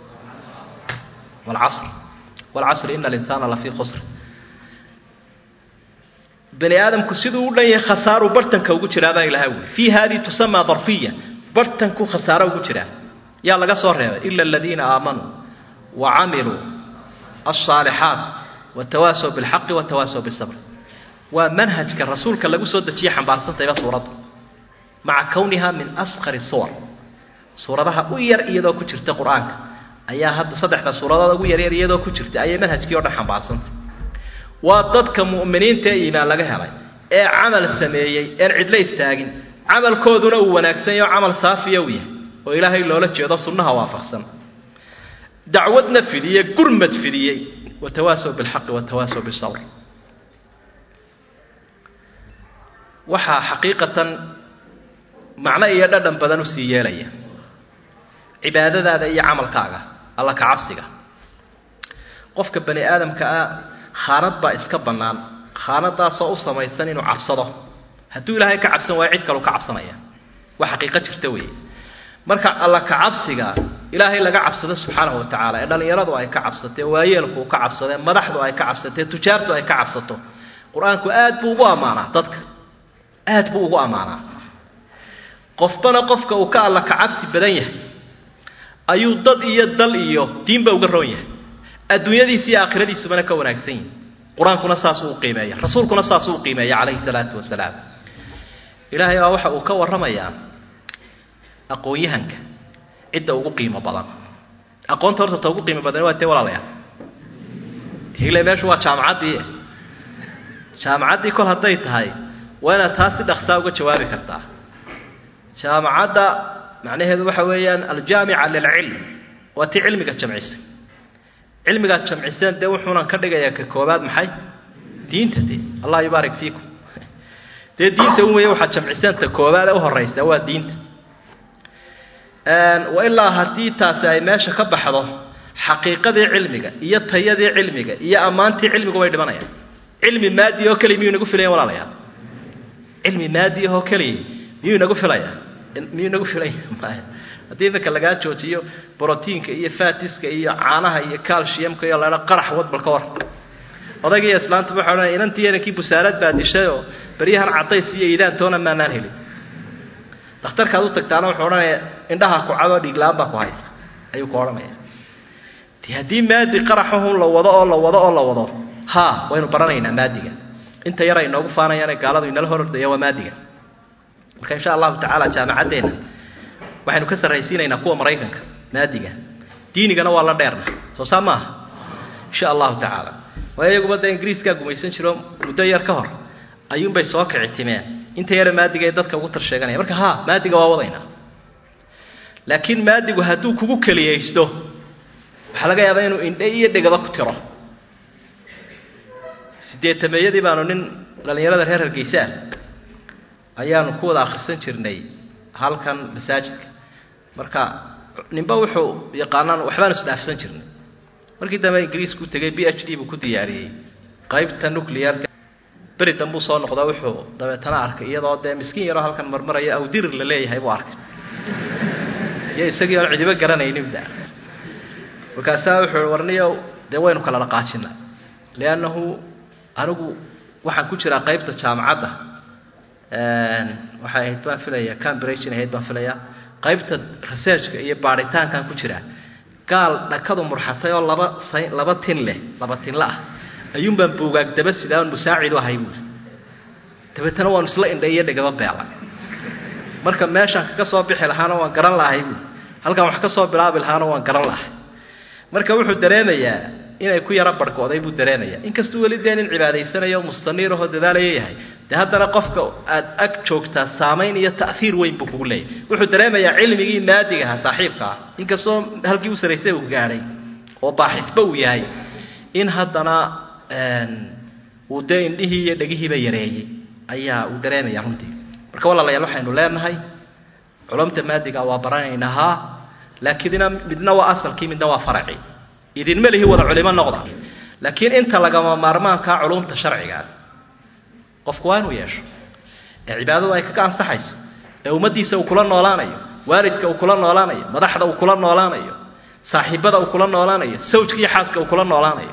والعصر إن الإنسان لفي خسر بني آدم كسيدو ولا يخسار برتن كوجرا با إلى هؤلاء في هذه تسمى ظرفية برتن كو خسارة وجرا يا لقى صور إلا الذين آمنوا وعملوا الصالحات والتواصوا بالحق والتواصوا بالصبر ومنهج كالرسول كاللقو سودة شيء حنبار سنتي صورته مع كونها من أصغر الصور صورتها وير إيضا كجرت قرآنك ayaa hadda saddexda suuradaha ugu yaryar iyadoo ku jirta ayay manhajkii oo dhan xambaarsantahay waa dadka mu'miniinta ee iimaan laga helay ee camal sameeyay ee cidla istaagin camalkooduna uu wanaagsan yahay camal saafiya u yahay oo ilaahay loola jeedo sunnaha waafaqsan dacwadna fidiyay gurmad fidiyay wa tawaasaw bil haqq wa tawaasaw bis sabr waxa xaqiiqatan macna iyo dhadhan badan u sii yeelaya cibaadadaada iyo camalkaaga alla ka cabsiga qofka bani aadamka ah khaanad baa iska bannaan khaanadaas oo u samaysan inuu cabsado hadduu ilaahay ka cabsan waayo cid kale ka cabsanaya waa xaqiiqo jirta weeye marka alla ka cabsiga ilaahay laga cabsado subxaanahu wa tacaala ee dhalinyaradu ay ka cabsatay waayeelku ka cabsadeen madaxdu ay ka cabsatay tujaartu ay ka cabsato qur-aanku aad buu ugu amaanaa dadka aad buu ugu amaanaa qofbana qofka uu ka alla ka cabsi badan yahay ayuu dad iyo dal iyo diinba uga roon yahay adduunyadiisa iyo aakhiradiisubana ka wanaagsan yihin qur-aankuna saas uu qiimeeya rasuulkuna saas uu qiimeeya calayhi salaatu wasalaam ilaahay baa waxa uu ka warramayaa aqoon-yahanka cidda ugu qiimo badan aqoonta horta ta ugu qiimo badan waa tee walaalayaal hile meeshu waa jaamacaddii kol hadday tahay waa inaad taas si dhaqsaa uga jawaabi kartaa jaamacadda macnaheedu waxa weeyaan aljaamica lilcilm waa tii cilmiga jamcisay cilmigaad jamciseen dee wuxuunan ka dhigayaa ka koobaad maxay diinta dee allah yubaarik fiikum dee diinta un weeye waxaad jamciseen ta koobaad ee u horraysa waa diinta wa ilaa haddii taasi ay meesha ka baxdo xaqiiqadii cilmiga iyo tayadii cilmiga iyo ammaantii cilmigu way dhimanayaan cilmi maadi oo keliya miyuu inagu filayan walaalayaal cilmi maadi oo keliya miyuu inagu filayaa miyuu inagu filaya maya haddii iminka lagaa joojiyo brotiinka iyo fatiska iyo caanaha iyo calciumka iyo laha qarax wadbal ka war odayga iyo islaanta waxay odhanaya inantii inankii busaarad baa dishay oo baryahan cadays iyo iidaan toona maanaan helin dhakhtarkaad u tagtaana wuxuu odhanaya indhaha ku cadoo dhiigla-aan baa ku haysa ayuu ku odhanaya de haddii maadi qaraxahun la wado oo la wado oo la wado haa waynu baranaynaa maadiga inta yar ay noogu faanayaane gaaladu inala hor ordaya waa maadiga marka insha allahu tacaala jaamacaddeena waxaynu ka sarraysiinaynaa kuwa maraykanka maadiga diinigana waa la dheerna soo saa maaha insha allahu tacaala waayo iyaguba dee ingiriiskaa gumaysan jiro muddo yar ka hor ayuunbay soo kici timeen inta yara maadiga ee dadka ugu tar sheeganaya marka haa maadiga waa wadaynaa laakiin maadigu hadduu kugu keliyaysto waxaa laga yaabaa inuu indhe iyo dhegaba ku tiro sideetameeyadii baanu nin dhallinyarada reer hargeysa ah ayaanu ku wada akhrisan jirnay halkan masaajidka marka ninba wuxuu yaqaanaan waxbaanu isdhaafsan jirnay markii dambe ingiriisku tegay PhD buu ku diyaariyey qaybta nuclearka beri dambuu soo noqda wuxuu dabeetana arkay iyadoo dee miskiin yaroo halkan marmaraya aw dirir la leeyahay buu arkay iyo isagii aan cidiba garanaynin daa markaasaa wuxuu warniyo dee waynu kala dhaqaajinaa liannahu anigu waxaan ku jiraa qaybta jaamacadda waxay ahayd baan filaya Cambridge ahayd baan filaya qaybta researchka iyo baaritaankan ku jira gaal dhakadu murxatay oo laba tin la ayuun baan buugaag daba sidaan musaacid u ahay buur tabatana waan isla indheeyay dhagaba beela marka meesha ka soo bixi lahaana waan garan lahayn halka wax ka soo bilaabi lahaana waan garan lahayn marka wuxuu dareemayaa inay ku yara barkooday buu dareemayaa inkastoo wali deen in cibaadaysanayo mustaniir oo dadaalaya yahay haddana qofka aad ag joogta saameyn iyo ta'thir weyn buu kugu leeyahay wuxuu dareemayaa cilmigii maadiga saaxiibka inkastoo halkii uu sareysay uu gaaray oo baaxifba uu yahay in haddana uu indhihii iyo dhagihiiba yareeyay ayaa uu dareemayaa runtii marka walaalayaal waxaynu leenahay culumta maadiga waa baranaynaa laakiin midna waa asalkii midna waa farci idin ma lihi wada culimo noqda laakiin inta laga maarmaanka culumta sharciga qofku waa inuu yeesho cibaadadu ay ka ansaxayso ee ummadiisa uu kula noolaanayo waalidka uu kula noolaanayo madaxda uu kula noolaanayo saaxiibada uu kula noolaanayo zawjka iyo xaaska uu kula noolaanayo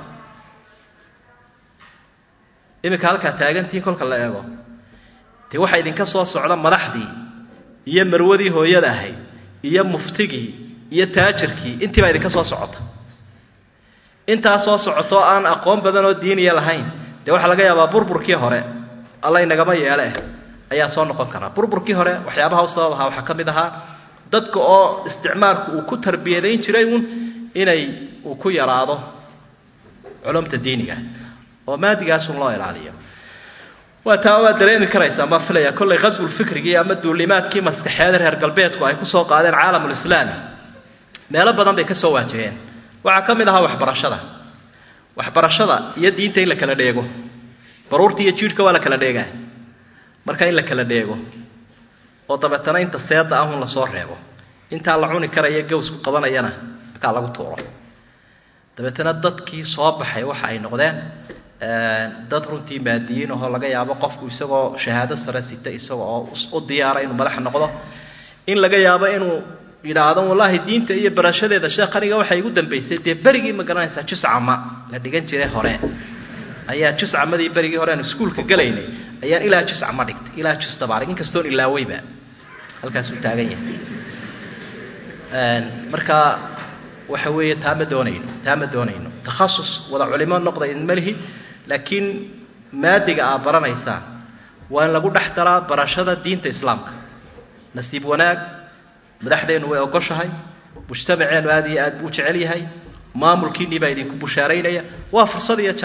imika halka taagantii kolka la eego tii waxa idinka soo socda madaxdii iyo marwadii hooyada ahayd iyo muftigii iyo taajirkii intiiba idinka soo socota inta soo socoto aan aqoon badan oo diiniya lahayn waxa laga yaabaa burburkii hore alla inaga ma yeelay ayaa soo noqon kara burburkii hore waxyaabaha u sababaha waxa kamid ahaa dadka oo isticmaalku uu ku tarbiyadeyn jiray inay uu ku yaraado culumta diiniga oo maadigaas loo ilaaliyo waa dareemi karaysaa ma filaya kulli qasbul fikrigi ama duulimaadkii maskaxeed reer galbeedku ay ku soo qaadeen caalamul islaami meelo badan bay ka soo waajaheen waxa kamid ahaa waxbarashada iyo diinta in la kala dheego baruurta iyo jiirka waa la kala dheegaa marka in la kala dheego oo dabeetana inta seeda ah la soo reebo inta la cuni karayo gowsku qabanayana ka lagu tuuro dabeetana dadkii soo baxay waxa ay noqdeen dad runtii maadiyiin oo laga yaabo qofku isagoo shahaado sare sita isagoo u diyaaray inuu madax noqdo in laga yaabo inuu yiraahdo wallahi diinta iyo barashadeeda sheekaniga waxay ugu dambeysay berigii ma garanaysaa juscama la dhigan jiray hore ayaa juscamadii berigii hore aan iskuulka galaynay ayaan ilaa juscama dhigtay ilaa jus tabaarig inkastoo ilaa wayba halkaas uu taagan yahay marka waxa weeye taama doonayno takhasus wada culimo noqday in malihi laakiin maadiga aad baranaysaa waa in lagu dhaxtaraa barashada diinta islaamka nasiib wanaag madaxdeenu way ogoshahay mujtamaceenu aad iyo aad u jecel yahay maamulkiinii baa idinku bushaaraynaya waa fursad iyo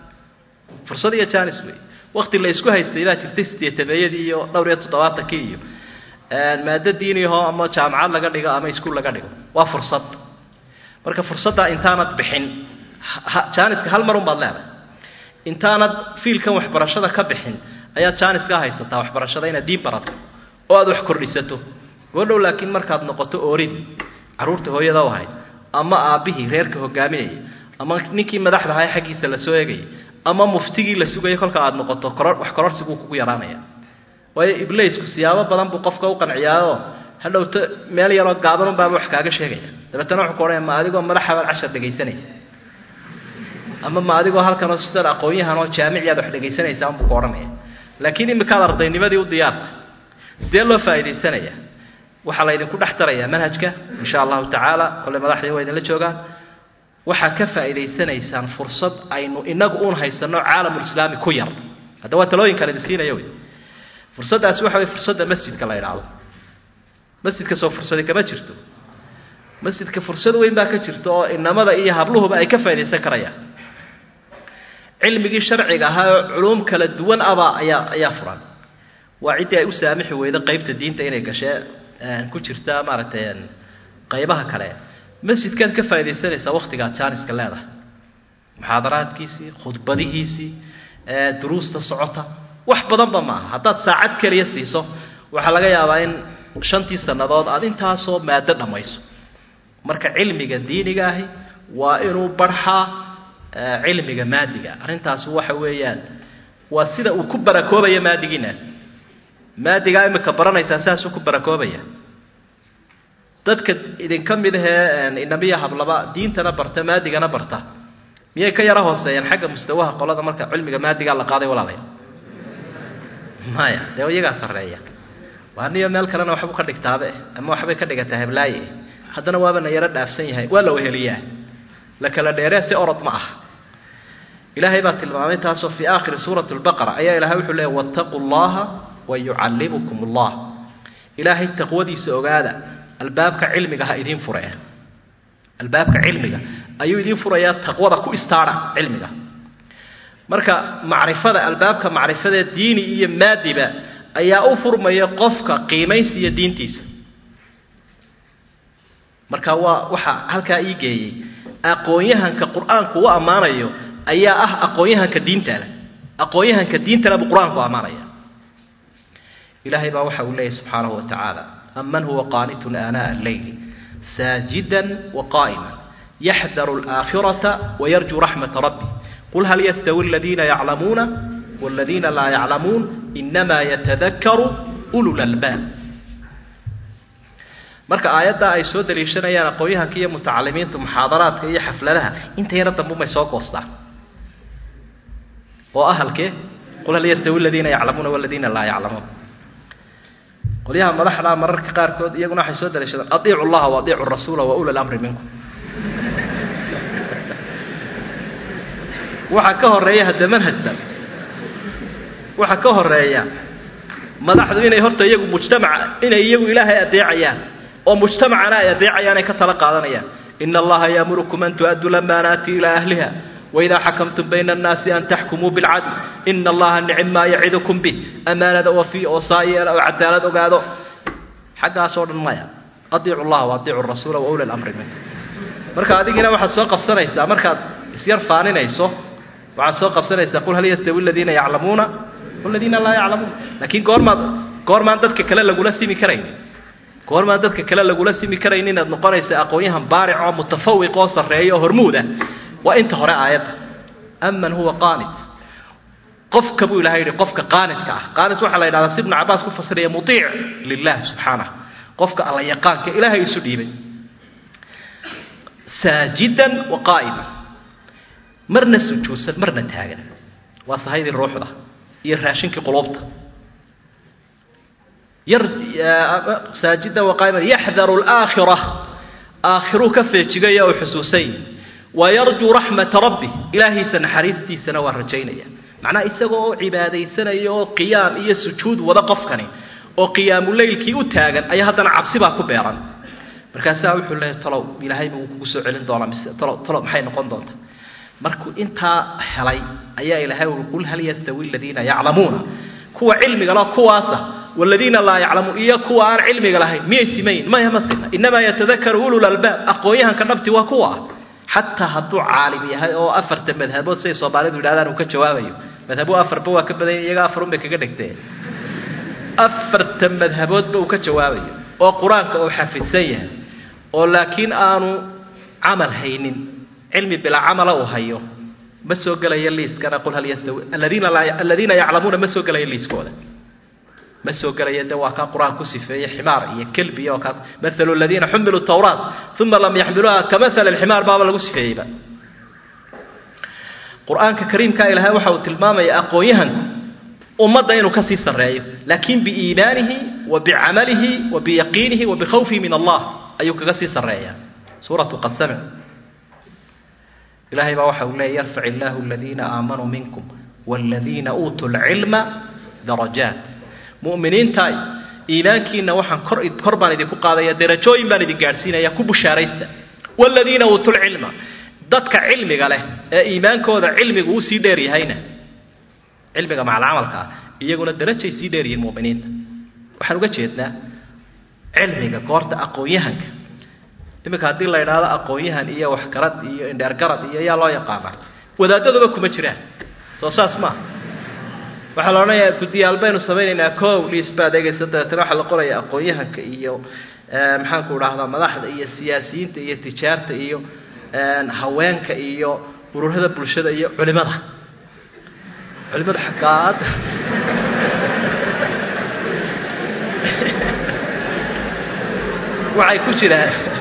jaanis wey waqti la isku haystay baa jirtay 8 iyo 7 iyo maadada diiniyo ama jaamacad laga dhigo ama iskuul laga dhigo waa fursad marka fursadda intaanad bixin jaaniska hal mar baad leedahay intaanad fiilkan waxbarashada ka bixin ayaa jaaniska haysataa waxbarashada inaad diin barato oo aad wax kordhisato go'dhow laakiin markaad noqoto ooridi caruurta hooyada u ahayd ama aabihii reerka hogaaminayay ama ninkii madaxda ahaa xaqiisa la soo eegay ama muftigii la sugay kolka aad noqoto wax kororsigu kugu yaraanaya way ibleysku siyaabo badan buu qofka u qanciyaa hadhowto meel yar oo gaaban baa wax kaaga sheegaya dabeetana wuxuu qoray ma adigoo madaxaad cashar dhageysanaysa ama ma adigoo halkan oo sidoo aqoonyahan oo jaamiciyaad wax dhageysanaysa buu qoranaya laakiin imika ardaynimadii u diyaarta sidee loo faa'iideysanaya waxa la idinku dhaxtarayaa manhajka insha Allah ta'ala kulli madaxdii way idin la joogaan waxa ka faa'iideysanaysaan fursad aynu inagu uun haysano caalamul islaami ku yar hada waa talooyin kale siinaya fursadaas waxa way fursadda masjidka la yiraahdo masjidka soo fursad kama jirto masjidka fursad weyn baa ka jirto oo inamada iyo habluhuba ay ka faa'iideysan karayaan cilmigii sharciga ahaa culum kala duwan ayaa furan waa cidii ay u saamixi weyda qaybta diinta inay gashay ku jirta maaragtay qaybaha kale masjidkan ka faa'iideysanaysa waqtiga jaaniska leedahay muhaadaraadkiisi khudbadihiisi duruusta socota wax badan ba maaha hadaad saacad kaliya siiso waxa laga yaabaa in 5 sanadood aad intaasoo maado dhamayso marka cilmiga diiniga ahi waa inuu barxa cilmiga maadiga arintaas waxa weeyaan waa sida uu ku barakoobayo maadigiinaas maadiga imika baranaysa asaas uu ku barakoobaya dadka idin kamid ah inamiya hablaba diintana barta maadigana barta miyay ka yara hooseeyaan xagga mustawaha qolada marka cilmiga maadiga la qaaday walaalay maya dee iyagaa sarreeya waaniyo meel kalena waxbu ka dhigtaabe ama waxbay ka dhigataa heblaaye haddana waabana yaro dhaafsan yahay waa la weheliyaa la kala dheeree si orod ma ah ilaahay baa tilmaamay taasoo fii aakhiri suurati albaqara ayaa ilaahay wuxuu leeyahy wattaquu llaha wa yucallimukum allah ilaahay taqwadiisa ogaada albaabka cilmiga ha idiin furee albaabka cilmiga ayuu idiin furayaa taqwada ku istaara cilmiga marka macrifada albaabka macrifada diini iyo maadiba ayaa u furmaya qofka qiimaysiga diintiisa marka waxa halkaa ii geeyay aqoonyahanka quraanku uu amaanayo ayaa ah aqoonyahanka diinta leh aqoonyahanka diinta leh quraanku amaanaya ilaahay baa waxa uu leeyahay subhanahu wa ta'ala amman huwa qanitun ana al-layl sajidan wa qa'iman yahdharu al-akhirata wa yarju rahmat rabbi qul hal yastawi alladhina ya'lamuna walladhina la ya'lamun inma yatadhakkaru ulul albab marka aayada ay soo daliishanayaan aqoonyahanka iyo mutacallimiinta muhaadaraadka iyo xafladaha inta yar dambu may soo koostaa oo ahalkee qul hal yastawi alladhina ya'lamuna walladhina la ya'lamun qoliyaha madaxda mararka qaarkood iyaguna waxay soo daliishadaan atiicu allaha wa atiicu rasuula wa ulul amri minkum waxa ka horeeya hada manhajda waxa ka horeeya madaxdu inay horta iyagu mujtamaca inay iyagu ilaahay adeecayaan oo mujtamacana ay adeecayaan ay ka tala qaadanayaan inna allaha ya'murukum an tu'addu al-amanati ila ahliha wa idha hakamtum bayna an-nasi an tahkumu bil 'adl inna allaha ni'ma ya'idukum bih amanada wa fi wasayil aw 'adalad ogaado xagaa soo dhan maya atiicu allaha wa atiicu ar-rasuula wa ulul amri minkum marka adigina waxa soo qabsanaysaa marka isyar faaninayso waxa soo qabsanaysaa qul hal yastawi alladhina ya'lamuna walladhina la ya'lamun laakiin goormaan dadka kale lagula simi karayn goormaan dadka kale lagula simi karayn inaad noqonayso aqoonyahan baaric oo mutafawiq oo sareeyo hormuuda waa inta hore aayada amman huwa qanit qofka buu ilaahay yiri qofka qaanitka ah qaanit waxa la yiraahdaa ibn Abbas ku fasiraya mutii' lillah subhanahu qofka alla yaqaanka ilaahay isu dhiibay saajidan wa qa'iman marna sujuudsan marna taagan waa sahaydi ruuxda iyo raashinka qulubta ساجدا وقائما يحذر الآخرة آخره كفيتشيغا أو حسوسين ويرجو رحمة ربه إلهي سنحريستي سنوار رجينيا معناه إساقو عبادي سنة يو قيام إيا سجود وذقفكني وقيام الليل كي أتاغن أي هذا عبسبا كبيرا مركاسا وحو الله طلو إلهي موكوسو علين دولا طلو محي نقون دونتا مركو انتا حلي أي إلهي وقول هل يستوي الذين يعلمون كوا علمي لا كواسا والذين لا يعلمون إيا كوا عن علمي لهين مي سمين ما يمسنا إنما يتذكر أولو الألباب أقويها كنبتي وكوا حتى هدو عالمي أو أفرت مذهبات سي صوبالي دولادان وكجوابيو مذهبو أفر بوا كبدين يغا أفرون بك قدكتين أفرت مذهبات بوا كجوابيو أو قرآن أو حفظية ولكن آنو عمل هينين علمي بلا عمل أو هيو بس وقال يليس كان أقول هل يستوي الذين يعلمون بس وقال يليس كولا بس وقال يدوا كقرآن كسفة حمار كلب مثل الذين حملوا التوراة ثم لم يحملوها كمثل الحمار بابا الكسفة يبا قرآن كريم كإلها وحوت الماما يأقويها أمضى إنه كسيس الرأي لكن بإيمانه وبعمله وبيقينه وبخوفه من الله أيوك كسيس الرأي سورة قد سمع إلهي بوحى الله يرفع الله الذين آمنوا منكم والذين أوتوا العلم درجات مؤمنين تاي إيمانكينا وحن كربان إذا كقاضي درجوين بان إذا قارسينا يكوب شاريستا والذين أوتوا العلم ضدك علمي قاله إيمانك هذا علمي هو سيداري هينا علمي مع العمل كا يقول الدرجة سيداري المؤمنين وحن وجهتنا علمي قارت أقويهنك إما كهدي الله ينادى أقويهن إياه وحكرت إياه إندركرت إياه يا الله يقامه وذا تذبكم مجراه صوصاص ما وحلونا كدي البين الصبيين أكو ليسباد يجسد تروح القرية أقويها كإيو محنك وراها ملاحظ إيه السياسيين إيه التجارة إيو هوان كإيو ورور هذا برشة إيو علماء حكات وعي كشرة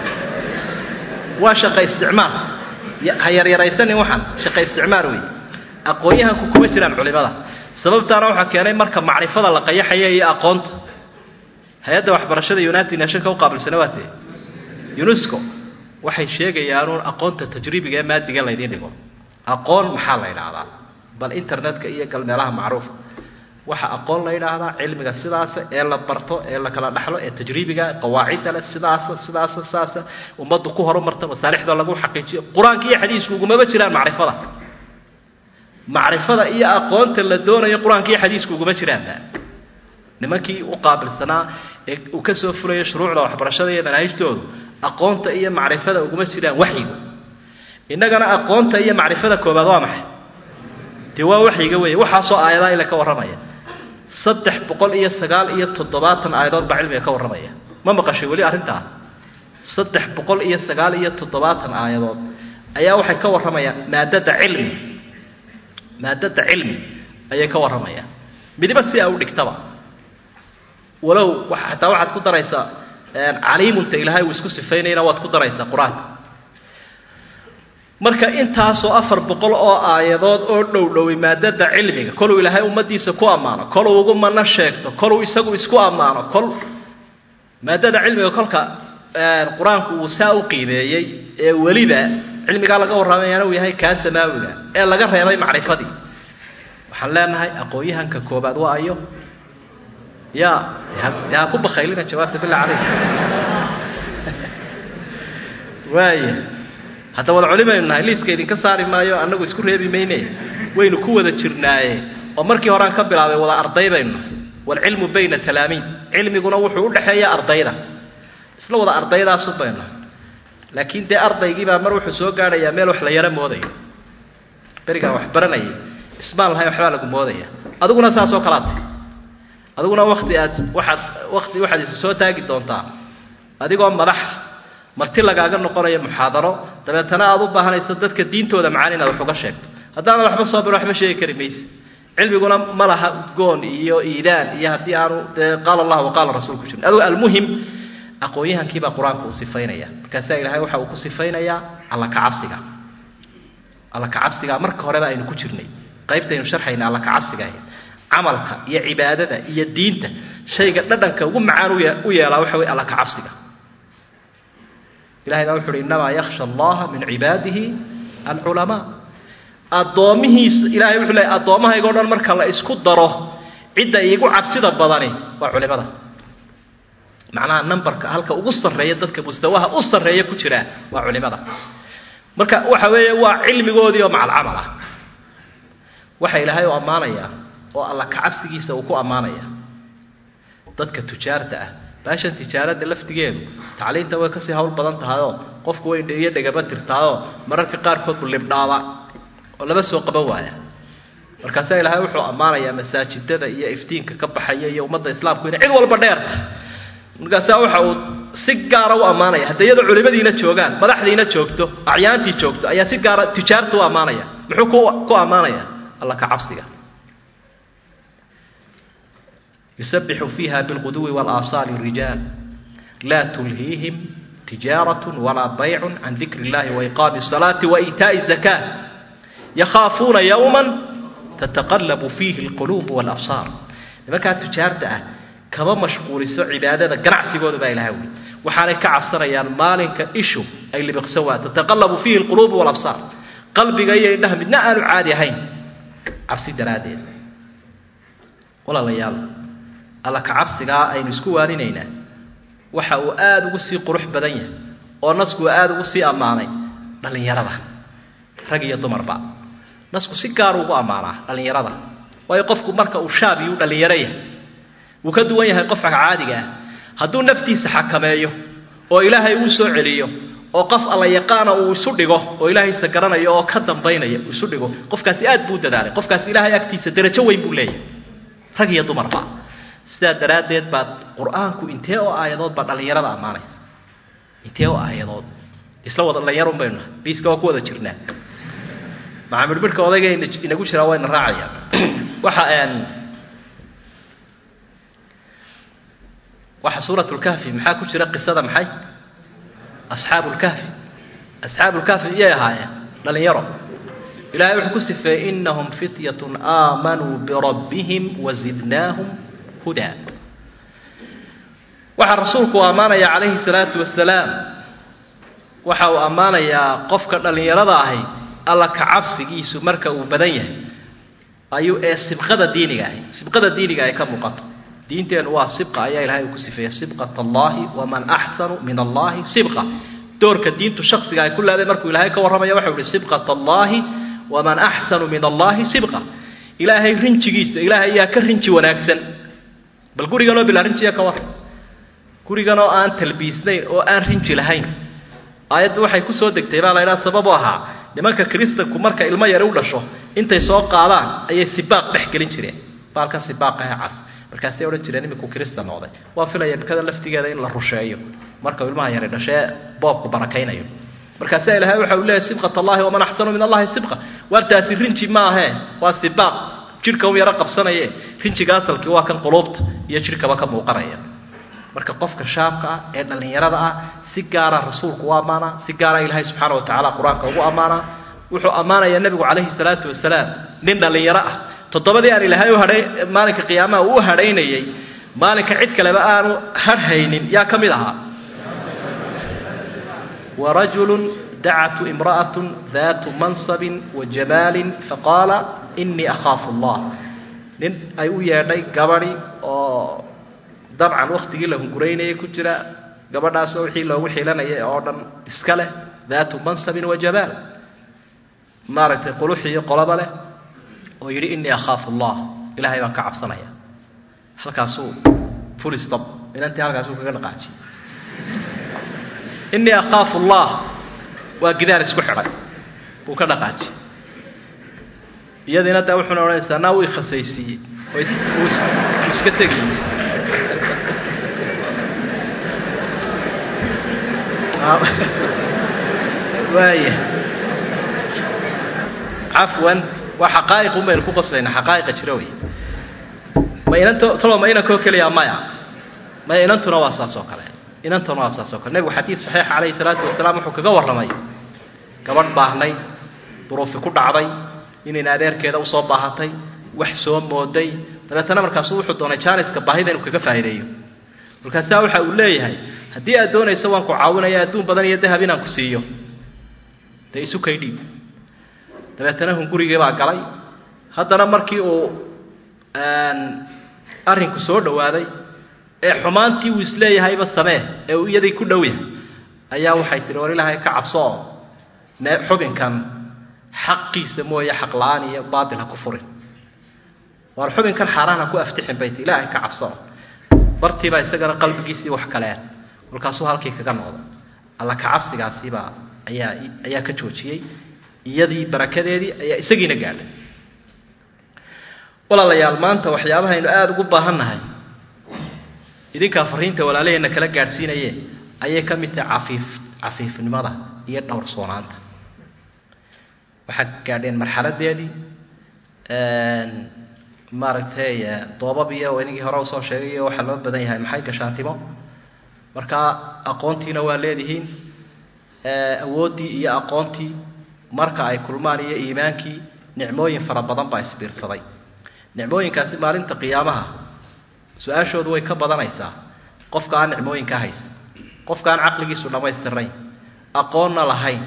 وشقة استعمار هيا رئيسني وحن شقة استعمار وي أقويها كوكو مجرى العلماء sababtaana waxaa keenay marka macrifada la qayaxaya iyo aqoonta hay-adda waxbarashada United Nations u qaabilsanaa waatee UNESCO waxay sheegayaan in aqoonta tajribiga ee maadiga la idin dhigo aqoon maxaa la yiraahdaa bal internetka iyo galmeelaha macruuf waxa aqoon la yiraahdaa cilmiga sidaas ee la barto ee la kala dhaxlo ee tajribiga qawaacid la sidaas ummadu ku horumarto masaalixda lagu xaqiijiyo quraanka iyo xadiisku ugu ma jiraan macrifada iyo aqoonta la doonayo quraanka iyo xadiisku ugu ma jiraan nimankii u qaabilsanaa ee uu ka soo fulay shuruucda waxbarashada iyo manhajtooda aqoonta iyo macrifada ugu ma jiraan waxyiga innagana aqoonta iyo macrifada koobaad waa maxay waa waxyiga weeye waxa soo aayadaha ila ka waramaya 397 aayadood baa cilmiga ka waramaya ma maqashay wali arinta 397 aayadood ayaa waxay ka waramayaan maadada cilmi ayay ka waramayaan midiba si ay u dhigtaba walow waxa waxaad ku daraysaa caliimunta ilaahay uu isku sifaynayna waad ku daraysaa quraanka marka intaasoo 400 oo aayadood oo dhowdhoway maadada cilmiga koluu ilaahay ummadiisa ku amaano koluu ugu mana sheegto koluu isagu isku amaano kol maadada cilmiga kolka quraanku uu saa u qiimeeyay ee waliba cilmiga laga waramayana uu yahay ka samaawiga ee laga reebay macrifadii waxaan leenahay aqoonyahanka koobaad waa ayo yaa ku bakhaylina jawaabta bilaa calayk waaye hadda wada culimaynu nahay liiska idinka saari maayo annagu isku reebi maynay waynu ku wada jirnaaye oo markii hore aan ka bilaabay wada ardaybaynu wal ilmu bayna talaamiid cilmiguna wuxuu u dhaxeeyaa ardayda isla wada ardaydaas u bayno laakiin de ardaygiiba mar wuxuu soo gaarayaa meel wax la yara moodayo bariga wax baranay ismaal hay waxba lagu moodaya adiguna saas oo kala tahay adiguna waqti waxaad soo taagi doontaa adigoo madax marti lagaaga noqonayo muxaadaro dabeetana aad u baahanayso dadka diintooda macaan inaad wax uga sheegto haddana waxba soo baro waxba sheegi kari maysid cilmiguna malaha goon iyo iidaan iyo hadii aanu qaal Allah wa qaal rasuulku jirin adigu almuhim aqoonyahankiiba quraanku u sifaynaya markaas ilaahay waxa uu ku sifaynayaa alla ka cabsiga marka horeba aynu ku jirnay qaybtaynu sharxayna alla ka cabsiga amalka iyo cibaadada iyo diinta shayga dhadhanka ugu macaan u yeelaa waxa way alla ka cabsiga ilaahay wuxuu inama yakhsha Allah min ibadihi al-ulama adoomihiis ilaahay wuxuu leeyahay adoomahayga dhan marka la isku daro cidda iigu cabsida badani waa culimada macnaha numberka halka ugu sareeya dadka mustawaha u sareeya ku jira waa culimada marka waxa weeye waa cilmigoodii oo macal amal ah waxa ilaahay oo amaanaya oo alla ka cabsigiisa uu ku amaanaya dadka tujaarta ah baashan tijaarada laftigeedu tacliinta way ka sii hawl badan tahay oo qofku way indheeyo dhagaba tirtaado mararka qaar kood buu libdhaaba oo laba soo qaban waaya markaas ilaahay wuxuu amaanayaa masaajidada iyo iftiinka ka baxaya iyo ummadda islaamku in cid walba dheerta markaas waxa uu si gaar ah u amaanaya hadayada culimadiina joogan madaxdiina joogto acyaantii joogto ayaa si gaar ah tijaartu u amaanaya muxuu ku amaanaya alla ka cabsiga يسبح فيها بالغدو والآصال الرجال لا تلهيهم تجارة ولا بيع عن ذكر الله وإقام الصلاة وإيتاء الزكاة يخافون يوما تتقلب فيه القلوب والأبصار لما كانت تجارته كما مشغول عبادة قرع سيقود بها الهوي وحالك عفصريان مالك إشو أي اللي بقسوها تتقلب فيه القلوب والأبصار قلبي غير إنها من نقل عادي هين عفصي درادين ولا ليال alla ka cabsiga aynu isku waaninayna waxa uu aad ugu sii qurux badan yahay oo nasku aad ugu sii amaanay dhalinyarada rag iyo dumarba nasku si gaar ugu amaana dhalinyarada way qofku marka uu shaab iyo dhalinyaro yahay uu ka duwan yahay qofka caadiga ah hadduu naftiisa xakameeyo oo ilaahay uu soo celiyo oo qof alla yaqaan uu isu dhigo oo ilaahay sa garanayo oo ka dambeynaya uu isu dhigo qofkaasi aad buu dadaalay qofkaasi ilaahay agtiisa darajo weyn buu leeyahay rag iyo dumarba sida daraadeed baad quraanku intee oo aayadood ba dhalinyarada amaanaysa intee oo aayadood isla wada dhalinyaro bayna liiska waa ku wada jirnaa maamul birka odayga inagu jira waa in raacaya waxa suuratul kahfi maxaa ku jira qisada maxay asxaabul kahfi iyay ahaayeen dhalinyaro ilaahay wuxuu ku sifeeyey innahum fityatun aamanuu birabbihim wazidnaahum hudaa waxaa rasuulku ammaanaya calayhi salaatu wasalaam waxa uu ammaanayaa qofka dhallinyarada ahi alla ka cabsigiisu marka uu badan yahay ayuu sibqada diiniga ay ka muuqato diinteenu waa sibqa ayaa ilaahay uu ku sifeeyey sibqat allahi waman axsanu min allahi sibqa doorka diintu shaksiga ay ku leedahay markuu ilaahay ka warramaya waxa uu yihi sibqat allahi waman axsanu min allahi sibqa ilaahay rinjigiisa ilaahay ayaa ka rinji wanaagsan bal guriganoo bilaa rinjiya ka war guriganoo aan talbiisnayn oo aan rinji lahayn aayaddu waxay ku soo degtay baa la yidhaha sababu ahaa nimanka kiristanku marka ilmo yari u dhasho intay soo qaadaan ayay sibaaq dhex gelin jireen baalkan sibaaqa ee cas markaasay odhan jireen iminku kirista noqday waa filaya bikada laftigeeda in la rusheeyo marka ilmaha yari dhashee boobku barakaynayo markaasaa ilaahay waxa uu leeyahay sibqat allahi waman axsanu min allahi sibqa wartaasi rinji ma ahee waa sibaaq jidhka u yaro qabsanaye rinjiga asalkii waa kan quluubta iyo jidhkaba ka muuqanaya marka qofka shaabka ah ee dhallinyarada ah si gaara rasuulku u ammaanaa si gaara ilaahay subxaana wa tacaala qur-aanka ugu ammaanaa wuxuu ammaanayaa nebigu calayhi salaatu wasalaam nin dhallinyaro ah toddobadii aan ilaahay u hadhay maalinka qiyaamaha uu u hadhaynayey maalinka cid kaleba aanu hadhaynin yaa ka mid ahaa warajulun dacatu imra'atun daatu mansabin wa jamaalin faqaala inii akhaafu allah nin ay u yeedhay gabadhi oo dabcan waktigii la hunguraynayay ku jira gabadhaasoo wixii loogu xilanayay oo dhan iska leh daatu mansabin wa jamaal maaragtay qulux iyo qoloba leh oo yidhi inii akhaafu allah ilaahay baan ka cabsanaya halkaasuu full stop inantii halkaasuu kaga dhaqaajiyey inii akhaafu allah waa gidaar isku xidhay buu ka dhaqaajiyey iyadiina daa wuxuuna odhanaysaa naa wii khasaysiiyey oo iska tegayey waaya cafwan waa xaqaa'iq umaynu ku qoslayna xaqaa'iqa jira wey ma inankoo keliya maya inantuna waa saas oo kale nebigu xadiid saxiixa calayhi salaatu wasalaam wuxuu kaga warramay gabadh baahnay duruufi ku dhacday inayna adeerkeeda usoo baahatay wax soo mooday dabeetana markaasuu wuxuu doonay jaaniska baahida inuu kaga faa'iideeyo markaasaa waxa uu leeyahay haddii aad doonayso waan ku caawinaya adduun badan iyo dahab inaan ku siiyo dee isu kay dhiib dabeetana hungurigii baa galay haddana markii uu arrinku soo dhowaaday ee xumaantii uu isleeyahayba samee ee uu iyadii ku dhow yahay ayaa waxay tihi war ilaahay ka cabso oo xubinkan xaqiisa mooye xaq la-aan iyo baatil ha ku furin waar xubinkan xaaraan ha ku aftixin bay tii ilaahay ka cabso bartiibaa isagana qalbigiisii wax kaleen markaasuu halkii kaga noqday alla ka cabsigaasiibaa ayaa ka joojiyey iyadii barakadeedii ayaa isagiina gaadhay walaalayaal maanta waxyaabahaynu aada ugu baahannahay idinkaa fariinta walaalaheenna kala gaadhsiinaye ayay ka mid tahay cafiifnimada iyo dhowrsoonaanta waxaad gaadheen marxaladeedii maaragtay doobab iyo inagii hore usoo sheegay iyo waxaa loo badan yahay maxay gashaantimo markaa aqoontiina waa leedihiin awooddii iyo aqoontii marka ay kulmaan iyo iimaankii nicmooyin fara badan baa isbiirsaday nicmooyinkaasi maalinta qiyaamaha su-aashoodu way ka badanaysaa qofka aan nicmooyinka haysan qofka aan caqligiisu dhammaystirnayn aqoonna lahayn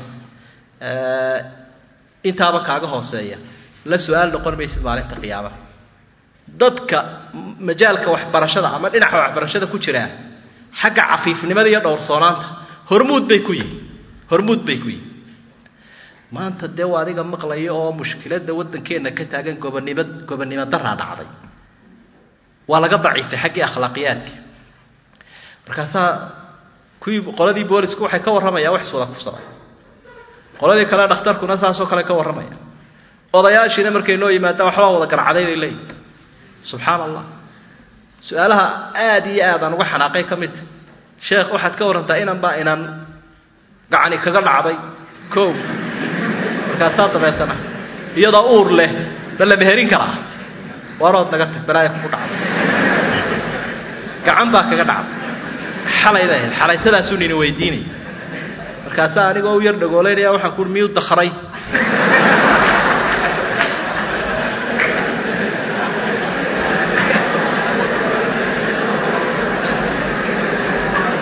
intaaba kaaga hooseeya la su-aal noqon maysid maalinta qiyaamaha dadka majaalka waxbarashada ama dhinaca waxbarashada ku jiraa xagga cafiifnimada iyo dhowrsoonaanta hormuud bay ku yihin maanta dee waa adiga maqlaya oo mushkiladda waddankeenna ka taagan gobonnimo daraa dhacday waa laga daciifay xaggii akhlaaqiyaadka markaasaa qoladii boolisku waxay ka warramayaan wax iswada kufsaday qoladii kale dhakhtarkuna saasoo kale ka warramaya odayaashiina markay noo yimaadaan waxbaa wada garcaday bay leeyihin subxaana allah su-aalaha aad iyo aad aan uga xanaaqay ka midta sheekh waxaad ka warrantaa inaan gacani kaga dhacday kow markaasaa dabeetana iyadoo uur leh ma la meherin karaa warood naga tag balaaya kugu dhacday gacan baa kaga dhacday xalayda ahayd xalaytadaasuu nina weydiinaya markaasaa anigoo u yar dhagoolaynaya waxaan kuui miyuu dakray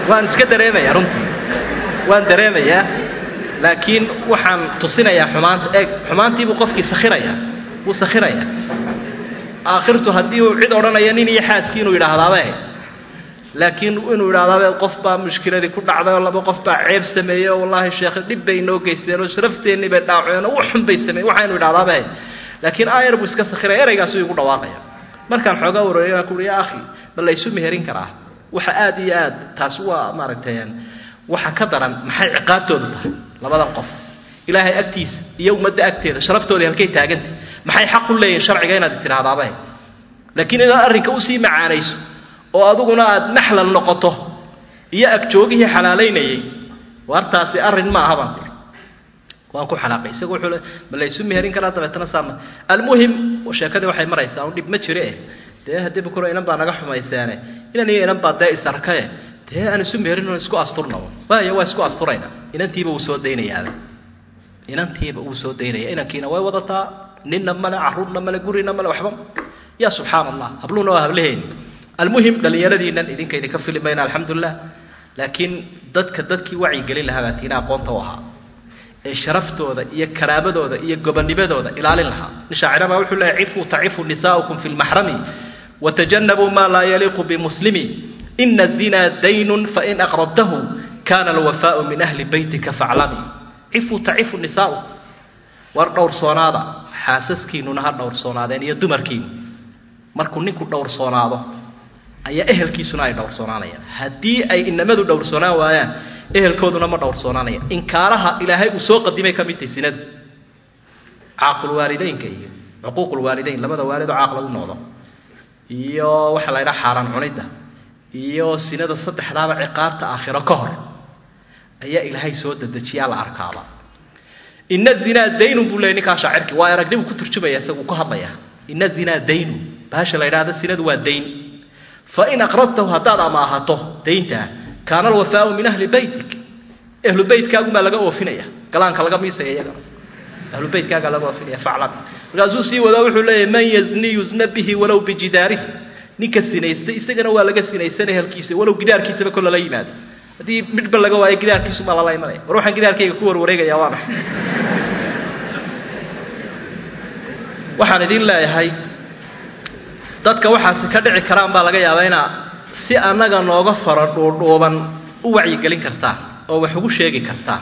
waan iska dareemayaa runtii waan dareemayaa laakiin waxaan tusinayaa xumaanta eeg xumaantiibuu qofkii sakhiraya wuu sakhiraya aakhirtu haddii uu cid odhanaya nin iyo xaaskii inuu yidhaahdaabe laakiin inuu yidhahdaabe qof baa mushkiladii ku dhacday oo laba qof baa ceeb sameeyey oo wallaahi sheekh dhib bay inoo geysteen oo sharafteenii bay dhaawaceen oo wax xun bay sameeyeen waxaynu yidhahdaabe laakiin aayar buu iska sakhiraya eraygaasuu igu dhawaaqaya markaan xoogaa wareegay baan ku uhi yaa akhi ma la isu meherin karaa waxa aad iyo aad taasi waa maaragtay waxa ka daran maxay ciqaabtoodu tahay labadan qof ilaahay agtiisa iyo ummadda agteeda sharaftooda halkay taagantay maxay xaq u leeyihiin sharciga inaad tiraahdaaba laakiin inaad arrinka u sii macaanayso oo aduguna aad naxlan noqoto iyo agjoogihii xalaalaynayay wartaasi arrin ma aha baan waan ku xanaaqay isagu wuxuu ma la isu meherin karaa dabeetana saama almuhim sheekadii waxay maraysaa oo dhib ma jire dee haddii bukuro inan baa naga xumaysteene inan baa dee isarkaye dee aan isu meherin oo isku asturno waayo waa isku asturayna inantiiba uu soo daynayaa inankiina way wadataa ninna male carruurna male gurina male waxba yaa subxaan allah habluuna waa hablaheeni almuhim dhallinyaradiinan idinka fili mayna alxamdulilah laakiin dadkii wacyigelin lahaa baa tiina aqoonta u ahaa ee sharaftooda iyo karaamadooda iyo gobonimadooda ilaalin lahaa nin shaacira baa wuxuu leeyahay tacifu nisaa'ukum fi lmaxrami watajannabuu maa laa yaliiqu bimuslimi ina zina daynun fain aqradtahu kana alwafaau min ahli baytika faclami tacifu nisaa'ukum war dhowrsoonaada xaasaskiinnuna ha dhowrsoonaadeen iyo dumarkiinu markuu ninku dhowrsoonaado ayaa ehelkiisuna ay dhowrsoonaanayaan haddii ay inamadu dhowrsoonaan waayaan ehelkooduna ma dhowrsoonaanayaan inkaaraha ilaahay uu soo qadimay ka mid tahay sinadu caaqulwaalideynka iyo cuquuqulwaalideyn labada waalidoo caaq lagu noqdo iyo waxa la ydhaha xaaraan cunidda iyo sinada saddexdaaba ciqaabta aakhiro ka hor ayaa ilaahay soo dedejiyaa la arkaaba ina zinaa daynun buu leeyay ninkaa shaacirkii waa aragnibuu ku turjumaya isagu ku hadlaya ina zinaa daynun baasha la yidhahda sinadu waa dayn fain aqradtahu haddaad amaahato dayntaa kaana alwafaau min ahli baytik ahlu beytkaagumaa laga oofinaya galaanka laga miisaya iyagana ahlu beytkaaga laga oofinaya faclan markaasuu sii wado wuxuu leeyahay man yazni yuzna bihi walow bijidaarih ninka sinaysta isagana waa laga sinaysan ehelkiisa walow gidaarkiisaba kol lala yimaado haddii midhba laga waayo gidaarkiisumaa lala imanaya war waxaan gidaarkayga ku warwareegayaa waa maxay waxaan idin leeyahay dadka waxaasi ka dhici karaan baa laga yaabaa inaa si annaga nooga fara dhuudhuuban u wacyigelin kartaa oo wax ugu sheegi kartaa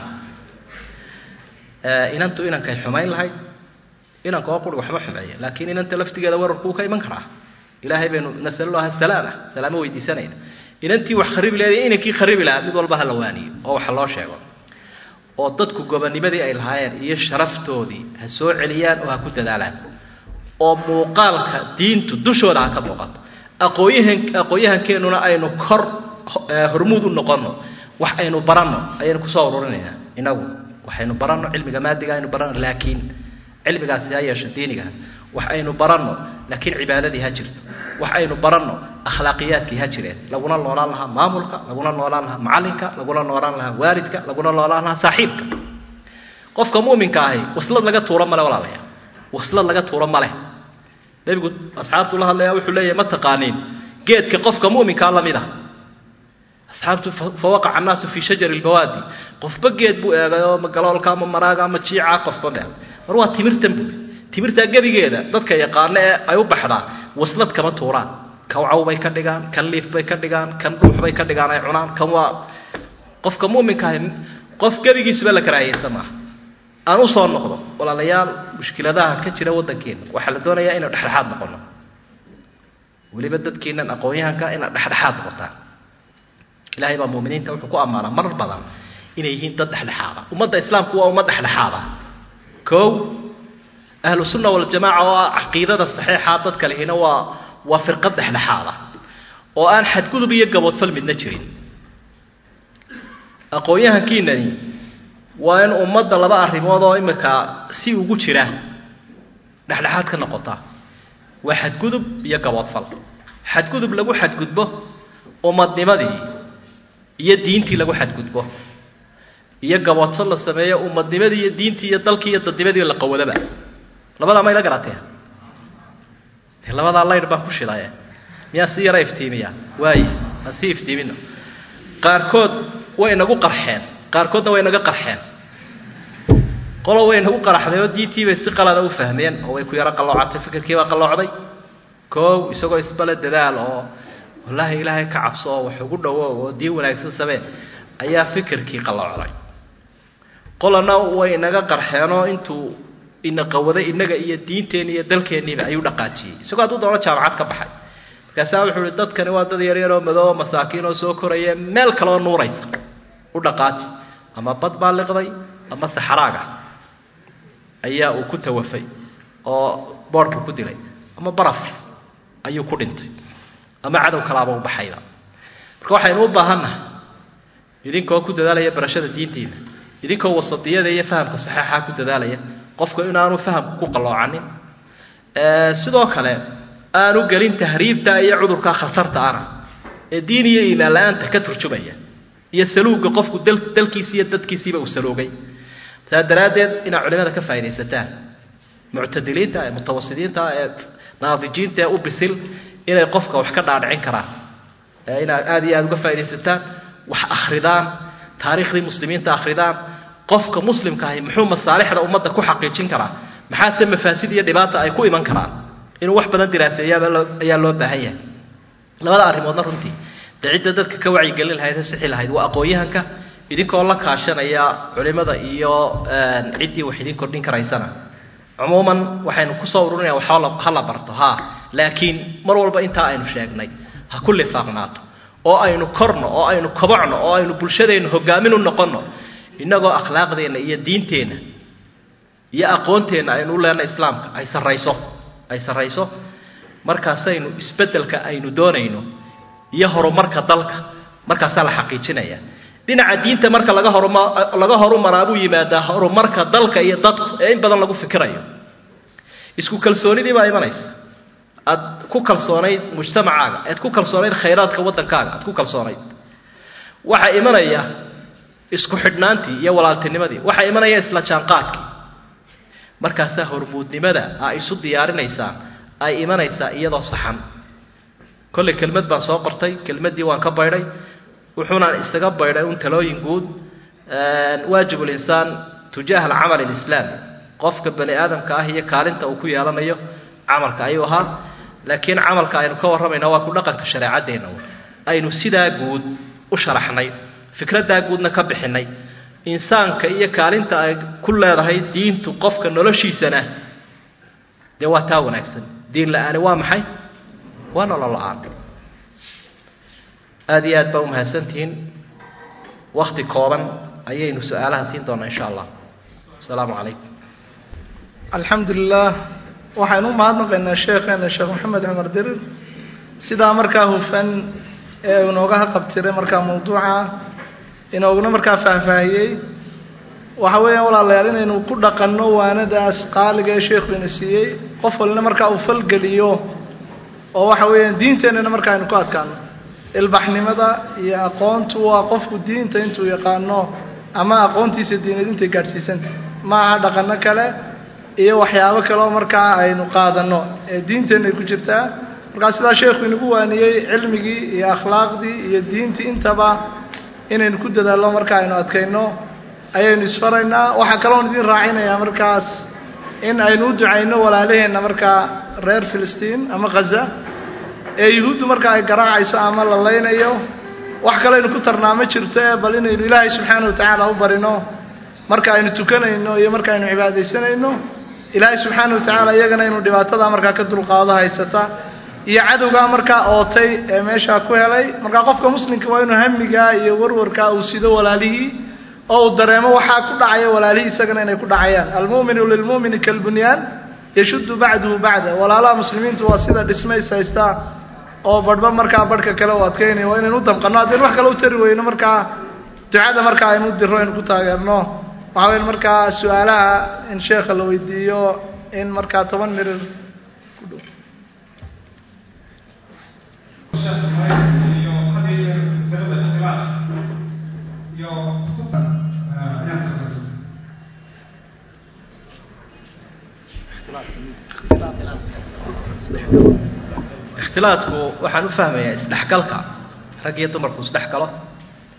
inantu inankay xumayn lahayd inanka oo quri waxba xumeeya laakiin inanta laftigeeda wararkuu ka iman karaa ilaahay baynu nasalullaha salaamo weydiisanayna inantii wax kharibi leedahay inankii kharibi lahaa mid walba ha la waaniyo oo wax loo sheego oo dadku gobonimadii ay lahaayeen iyo sharaftoodii ha soo celiyaan oo ha ku dadaalaan oo muuqaalka diintu dushooda ha ka muuqato aqoonyahankeenuna aynu kor hormuud u noqonno wax aynu baranno ayaynu kusoo ururinaynaa inagu waxaynu baranno cilmiga maadiga aynu baranno laakiin cilmigaasi ha yeesho diiniga wax aynu baranno laakiin cibaadadii ha jirto wax aynu baranno akhlaaqiyaadkii ha jireen laguna noolaan lahaa maamulka laguna noolaan lahaa macalinka laguna noolaan lahaa waalidka laguna noolaan lahaa saaxiibka qofka muuminka ahi waslad laga tuuro male walaalayaa waslad laga tuuro male nebigu asxaabtu la hadlaya wuxuu leeyahay ma taqaaniin geedka qofka muuminkaa la mid ah asxaabtu fawaqaca annaasu fii shajari lbawaadi qofba geed buu eegay oo magaloolka ama maraaga ama jiica qofba meel mar waa timirtan buu timirtaa gebigeeda dadka yaqaano ee ay u baxdaa waslad kama tuuraan kan caw bay ka dhigaan kan liif bay ka dhigaan kan dhuux bay ka dhigaan ay cunaan kan waa qofka muuminka ah qof gebigiisuba la karaahiyeysan maaha aan u soo noqdo walaalayaal mushkiladaha ka jira waddankeena waxaa la doonayaa inaan dhexdhexaad noqono weliba dadkeennan aqoon-yahanka inaad dhexdhexaad noqotaan ilaahay baa muuminiinta wuxuu ku ammaanaa marar badan inay yihiin dad dhexdhexaada ummadda islaamku waa ummad dhexdhexaada kow ahlu sunna waljamaaca oo ah caqiidada saxiixa dadka lehina waa firqad dhexdhexaada oo aan xadgudub iyo gaboodfal midna jirin aqoon-yahankiinani waa in ummadda laba arrimood oo imika si ugu jira dhexdhexaad ka noqotaa waa xadgudub iyo gaboodfal xadgudub lagu xadgudbo ummadnimadii iyo diintii lagu xadgudbo iyo gaboodfal la sameeyo ummadnimadii iyo diintii iyo dalkii iyo dadnimadii la qawadaba labadaa mayla garateen dee labadaa laydh baan ku shidaya miyaa si yara iftiimiya waaye aan sii iftiimino qaarkood way nagu qarxeen qaarkoodna way naga qarxeen qolo way nagu qaraxday oo diintii bay si qalad u fahmeen oo way ku yara qalloocatay fikirkii baa qalloocday koow isagoo isbala dadaal oo wallahi ilaahay ka cabso oo wax ugu dhawo oo diin wanaagsan sabeen ayaa fikirkii qalloocday qolana way naga qarxeenoo intuu ina qawaday inaga iyo diinteena iyo dalkeeniba ayuu dhaqaajiyay isagoo hadduu doono jaamacad ka baxay markaasaa wuxuu yihi dadkani waa dad yaryar oo madoobo masaakiin oo soo koraya meel kaloo nuuraysa u dhaqaaji ama bad baa liqday ama saxaraaga ayaa uu ku tawafay oo boorku ku dilay ama baraf ayuu ku dhintay ama cadow kalaaba u baxayba marka waxaynu u baahannahay idinkoo ku dadaalaya barashada diinteena idinkoo wasadiyada iyo fahamka saxiixa ku dadaalaya qofku inaanu fahamku ku qaloocanin sidoo kale aanu gelin tahriibta iyo cudurka khatarta ana ee diin iyo iimaan la'aanta ka turjumaya iyo saluuga qofku dalkiisa iyo dadkiisiiba uu saluugay saadaradeed ina culimada ka faa'iideysataan mu'tadiliinta ee mutawassidiinta ee naadijiinta ee u bisil inay qofka wax ka dhaadhicin karaan ina aad iyo aad uga faa'iideysataan wax akhridaan taariikhdii muslimiinta akhridaan qofka muslimka ah muxuu masaalixda ummadda ku xaqiijin karaa maxaa mafaasid iyo dhibaato ay ku iman karaan inuu wax badan diraaseeyaa ayaa loo baahan yahay labada arrimoodna runtii cidda dadka ka wacyi gelin lahayd sixi lahayd waa aqoonyahanka idinkoo la kaashanaya culimada iyo ciddii wax idin kordhin karaysana cumuuman waxaynu ku soo ururinayaa waxa la barto laakiin mar walba intaa aynu sheegnay ha ku lifaaqnaato oo aynu korno oo aynu kobocno oo aynu bulshadeenna hogaamin u noqonno innagoo akhlaaqdeenna iyo diinteenna iyo aqoonteenna aynu u leenahay islaamka ay sarrayso markaasaynu isbeddelka aynu doonayno iyo horumarka dalka markaasaa la xaqiijinaya dhinaca diinta marka laga horumaraa buu yimaadaa horumarka dalka iyo dadku ee in badan lagu fikirayo isku kalsoonidii baa imanaysa aad ku kalsoonayd mujtamacaaga aad ku kalsoonayd khayraadka waddankaaga aad ku kalsoonayd waxaa imanaya isku xidhnaantii iyo walaaltinimadii waxaa imanaya isla jaanqaadkii markaasaa hormuudnimada ay isu diyaarinaysaa ay imanaysaa iyadoo saxan kolley kelmad baan soo qortay kelmaddii waan ka baydhay wuxuunaan isaga baydhay un talooyin guud waajib ulinsaan tujaaha alcamal alislaami qofka bani aadamka ah iyo kaalinta uu ku yeelanayo camalka ayuu ahaa laakiin camalka aynu ka warramayna waa ku dhaqanka shareecadeenna aynu sidaa guud u sharaxnay fikraddaa guudna ka bixinay insaanka iyo kaalinta ay ku leedahay diintu qofka noloshiisana dee waa taa wanaagsan diin la-aani waa maxay waa nolol la-aan aad iyo aad baa umahadsantihiin wakti kooban ayaynu su-aalaha siin doonaa insha allah asalaamu calaykum alxamdu lilah waxaynu u mahadnaqaynaa sheekheena sheekh maxamed cumar dirir sidaa markaa hufan ee inooga haqabtiray markaa mawduuca inooguna markaa faahfaahiyey waxa weeyaan walaalayaal inaynu ku dhaqanno waanadaas qaaliga ee sheekhu ina siiyey qof walina markaa uu falgeliyo oo waxa weeyaan diinteennana markaa aynu ku adkaano ilbaxnimada iyo aqoontu waa qofku diinta intuu yaqaano ama aqoontiisa diineed intay gaadhsiisanta ma aha dhaqanno kale iyo waxyaabo kale oo markaa aynu qaadanno ee diinteenna ay ku jirtaa markaa sidaa sheekhu inagu waaniyey cilmigii iyo akhlaaqdii iyo diintii intaba inaynu ku dadaallo marka aynu adkayno ayaynu isfaraynaa waxaa kaloon idin raacinayaa markaas in aynu u ducayno walaalaheenna markaa reer filistiin ama khaza ee yuhuuddu marka ay garaacayso ama la laynayo wax kale aynu ku tarnaa ma jirto bal inaynu ilaahay subxaana watacaala u barino marka aynu tukanayno iyo marka aynu cibaadaysanayno ilaahay subxaana watacaala iyagana inuu dhibaatada markaa ka dulqaado haysata iyo cadowgaa markaa ootay ee meeshaa ku helay markaa qofka muslimka waa inuu hamigaa iyo warwarkaa uu sido walaalihii oo uu dareemo waxaa ku dhacaya walaalihii isagana inay ku dhacayaan almu'minu lilmu'mini kalbunyaan yashuddu bacduhu bacda walaalaha muslimiintu waa sida dhismays haystaa oo badhba markaa badhka kale u adkaynaya waa inaynu u damqanno haddaynu wax kale u tari weyno markaa ducada markaa aynu u dirro aynu ku taageerno waxaa weyn markaa su-aalaha in sheekha la weydiiyo in markaa 10 mirir ku dhow ikhtilaadku waxaan u fahmayaa isdhexgalka rag iyo dumarku isdhexgalo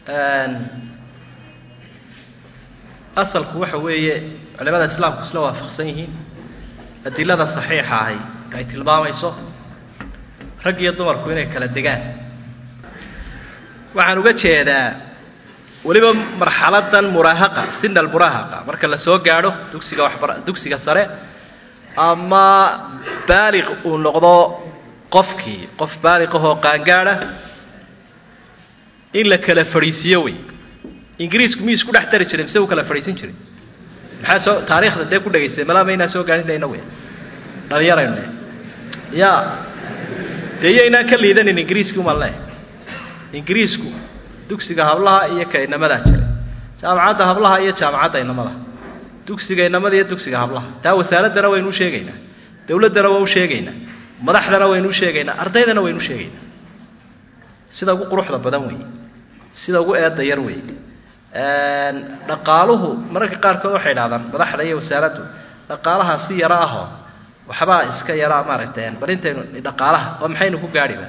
asalku waxa weeye culimada islaamku isla waafaqsan yihiin adilada saxiixa ahi ay tilmaamayso rag iyo dumarku inay kala degaan waxaan uga jeedaa waliba marxaladan muraahaqa sinna almuraahaqa marka la soo gaadho dugsiga sare ama baaliq uu noqdo qof baaliqahoo qaangaadha in la kala fadhiisiyo wey ingiriisku miyuu isku dhex tari jiray mise uu kala fadhiisin jiray maxaa soo taariikhda dee ku dhegaystay malaa maynaa soo gaadhinayna wey dhalinyaraynu yaa dee iyaynaan ka liidanin ingiriiski umaan leh ingiriisku dugsiga hablaha iyo ka inamadaa jiray jaamacadda hablaha iyo jaamacadda inamada dugsiga inamada iyo dugsiga hablaha taa wasaaraddana waynu u sheegaynaa dawladdana waa u sheegaynaa madaxdana waynu u sheegaynaa ardaydana waynu u sheegaynaa sida ugu quruxda badan weeye sida ugu eedda yar weeye dhaqaaluhu mararka qaarkood waxay idhahdaan madaxda iyo wasaaraddu dhaqaalaha si yaro ahoo waxbaa iska yaraa maaragtay barintaynu dhaqaalaha oo maxaynu ku gaadhiba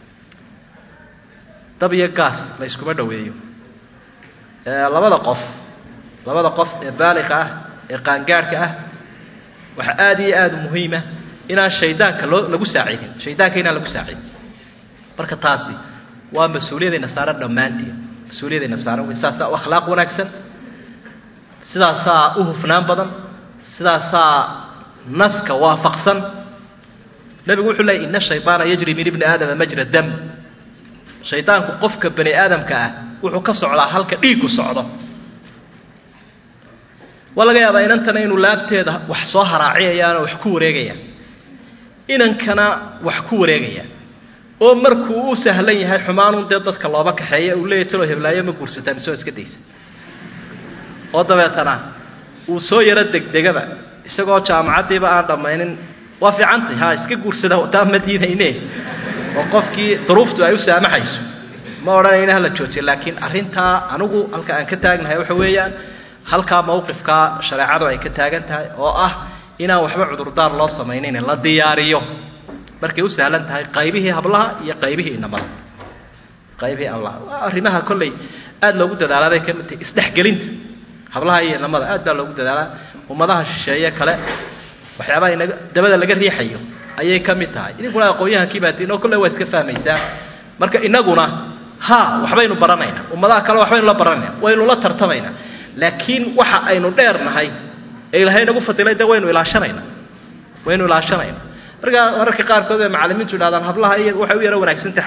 dab iyo gaas la iskuma dhoweeyo labada qof ee baaliqa ah ee qaangaadhka ah waxa aada iyo aada u muhiima inaan shaydaanka lagu saacidin shaydaanka inaan lagu saacidin marka taasi waa mas-uuliyadayna saaran dhammaantiin mas-uuliyadayna saaran wey sidaasaa u akhlaaq wanaagsan sidaasaa u hufnaan badan sidaasaa naska waafaqsan nebigu wuxuu leeyay ina shayطaana yajri min ibni aadama majra dam shaydaanku qofka bani aadamka ah wuxuu ka socdaa halka dhiiggu socdo waa laga yaabaa inantana inuu laabteeda wax soo haraaciyayaanoo wax ku wareegayaan inankana wax ku wareegayaan oo markuu u sahlan yahay xumaanun dee dadka looba kaxeeya uu leeyahy taloo heblaayo ma guursataa mise waa iska daysa oo dabeetana uu soo yaro degdegaba isagoo jaamacaddiiba aan dhammaynin waa fiicantay ha iska guursada taa ma diidayne oo qofkii duruuftu ay u saamaxayso ma odhanayna hala joojiya laakiin arrintaa anigu halka aan ka taagnahay waxa weeyaan halkaa mawqifkaa shareecadu ay ka taagan tahay oo ah inaan waxba cudurdaar loo samaynayn la diyaariyo markay u sahlan tahay qaybihii hablaha iyo qaybihii inamada qaybihii hablaha waa arrimaha kolley aada loogu dadaalaa bay ka mid tahay isdhexgelinta hablaha iyo inamada aad baa loogu dadaalaa ummadaha shisheeye kale waxyaabaha inaga dabada laga riixayo ayay ka mid tahay idinkuna aqoon-yahankii baatiin oo kolley waa iska fahmaysaa marka inaguna waxbaynu baranaynaa ummadaha kale waxbaynu la baranayna waynu la tartamaynaa laakiin waxa aynu dheernahay ee ilaahay nagu fadilay dee waynu ilaashanaynaa mararka qaarkood bay macallimiintu idhahdaan hablaha iyaga waxay u yaro wanaagsantahay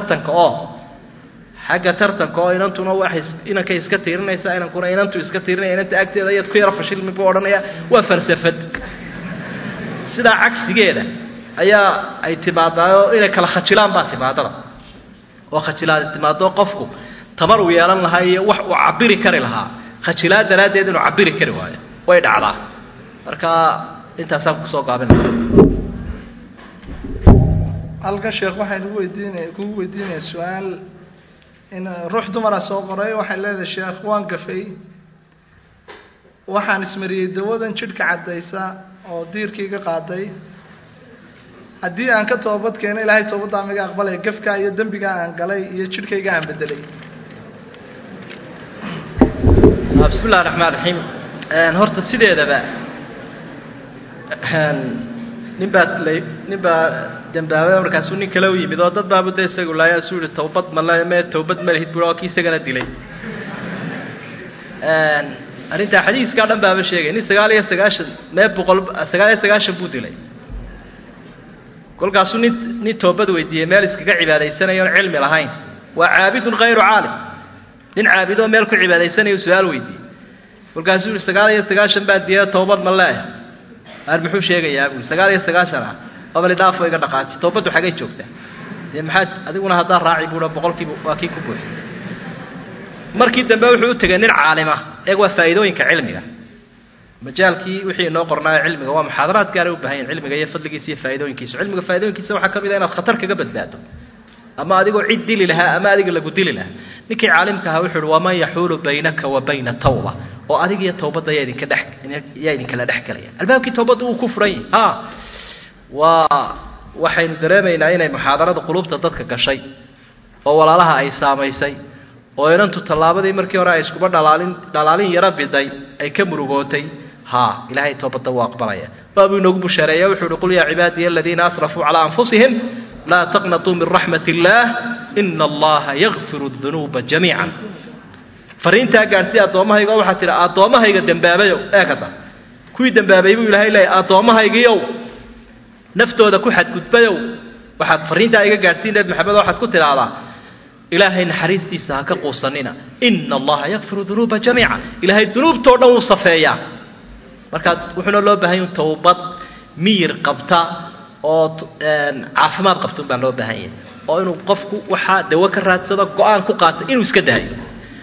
xagga tartanka oo inantuna inankay iska tiirinaysaa inankuna inantu iska tiirinaya inanta agteeda ayaad ku yaro fashilmi buu odhanaya waa falsafad sidaa cagsigeeda ayaa ay timaadaayoo inay kala khajilaan baa timaadada oo khajilaad timaado qofku tamar uu yeelan lahaa iyo wax uu cabiri kari lahaa khajilaad daraaddeed inuu cabiri kari waayo way dhacdaa marka intaasaan kusoo gaabinaya halkan sheekh waxaan kugu weydiinaya su-aal in ruux dumara soo qoray waxay leedahay sheekh waan gafay waxaan ismariyey dawadan jidhka caddaysa oo diirkiiga qaaday haddii aan ka toobad keeno ilaahay toobaddaa miga aqbalaya gafkaa iyo dembigaa aan galay iyo jidhkayga aan bedelay bismi illahi raxmaan raxiim horta sideedaba nin baa dambaabay markaasuu nin kale u yimid oo dad baabu de isagu laayaasu yihi tawbad tawbad malahid bui oo kii isagana dilay arrintaa xadiiskaa dhan baaba sheegay nin 9 buu dilay kolkaasuu nin toobad weydiiyey meel iskaga cibaadaysanayo oon cilmi lahayn waa caabidun hayru caalim nin caabidoo meel ku cibaadaysanayo su-aal weydiiyey kolkaasuu yihi 9 baa diya tawbad ma leeh muxuu sheegayaa bui 9 obali dhaafo iga dhaqaaji toobaddu xagay joogtaa dee maxaad adiguna haddaa raaci buuha boqolkiiba waa kii ku buuxi markii dambe wuxuu u tegay nin caalima eeg waa faa'iidooyinka cilmiga majaalkii wixii inoo qornaayo cilmiga waa muxaadaraad gaaray u baahan yahin cilmiga iyo fadligiisa iyo faa'iidooyinkiisa cilmiga faa'iidooyinkiisa waxaa ka mid ah inaad khatar kaga badbaado ama adigoo cid dili lahaa ama adiga lagu dili lahaa ninkii caalimka ahaa wuxuu uhi waman yaxuulu baynaka wa bayna tawba oo adiga iyo tawbadda yaa idinkala dhex galaya albaabkii tawbadda uu ku furan yahay waxaynu dareemaynaa inay muxaadarada qulubta dadka gashay oo walaalaha ay saamaysay oo inantu tallaabadii markii hore ay iskuba dhalaalin yara biday ay ka murugootay ilaahay toobadda wuu aqbalaya baabuu inoogu bushaareeya wuxuu uhi qul yaa cibaadiya aladiina asrafuu calaa anfusihim laa taqnatuu min raxmat illaah ina allaha yakfiru dunuuba jamiican fariintaa gaadhsii addoommahayga waxaa tidhi addoommahayga dembaabayow eekada kuwii dembaabay buu ilaahay leeyahy addoommahaygiiow naftooda ku xadgudbayow waxaad fariintaa iga gaadhsiin nebi maxamed waxaad ku tidhaahdaa ilaahay naxariistiisa ha ka quusanina ina allaha yakfiru dunuuba jamiica ilaahay dunuubtoo dhan wuu safeeyaa markaa wuxuuna loo baahan yahay towbad miyir qabta oo caafimaad qabta baa loo baahan yahay oo inuu qofku waxaa dawo ka raadsado go-aan ku qaato inuu iska daayo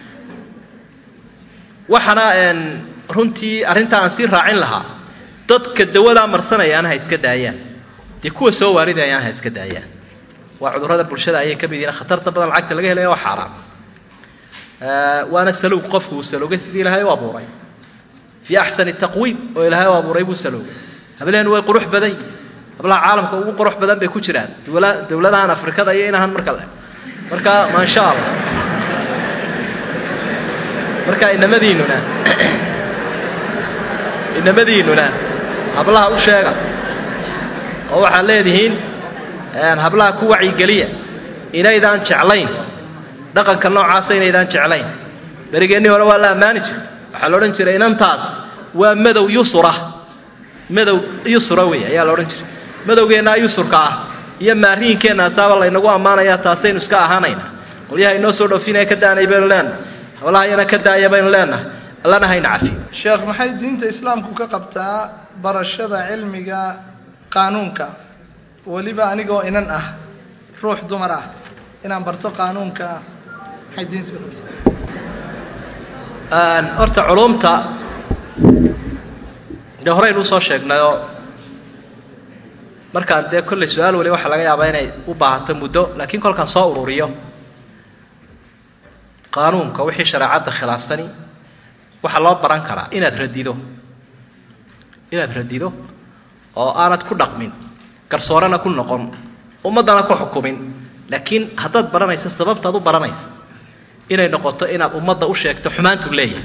waxaana runtii arrintaa aan sii raacin lahaa dadka dawadaa marsanayaan ha iska daayaan dee kuwa soo waaridayaan ha iska daayaan waa cudurrada bulshada ayay ka mid yihiin khatarta badan lacagta laga helaya waa xaaraan waana saluug qofku uu saloogay sidii ilaahay u abuuray fii axsani taqwiim oo ilaahay u abuuray buu saloogay hableenu way qurux badan yihiin hablaha caalamka ugu qurux badan bay ku jiraan dowladahan afrikada iyo inahan marka maasha allah marka inamadiinuna hablaha u sheega oo waxaad leedihiin hablaha ku wacyigeliya inaydaan jeclayn dhaqanka noocaasa inaydaan jeclayn berigeennii hore waa la ammaani jiray waxaa la odhan jiray inantaas waa madow yusura wey ayaa la odhan jiray madowgeennaa yusurka ah iyo maariinkeenna asaaba laynagu ammaanayaa taasaynu iska ahaanayna qolyaha inoo soo dhoofinaya ka daanay baynu leenahay hablaha iyana ka daaya baynu leenahay allana hayna cafiyo sheekh maxay diinta islaamku ka qabtaa barashada cilmiga qaanuunka weliba anigoo inan ah ruux dumar ah inaan barto qaanuunka maxay diinta ka qabtaa horta culumta de horeynu usoo sheegnayoo markaan dee kolley su-aal weli waxaa laga yaabaa inay u baahato muddo laakiin kolkaan soo ururiyo qaanuunka wixii shareecadda khilaafsani waxaa loo baran karaa inaad radido oo aanad ku dhaqmin garsoorena ku noqon ummaddana ku xukumin laakiin haddaad baranaysa sababtaad u baranaysa inay noqoto inaad ummadda u sheegto xumaantuu leeyahay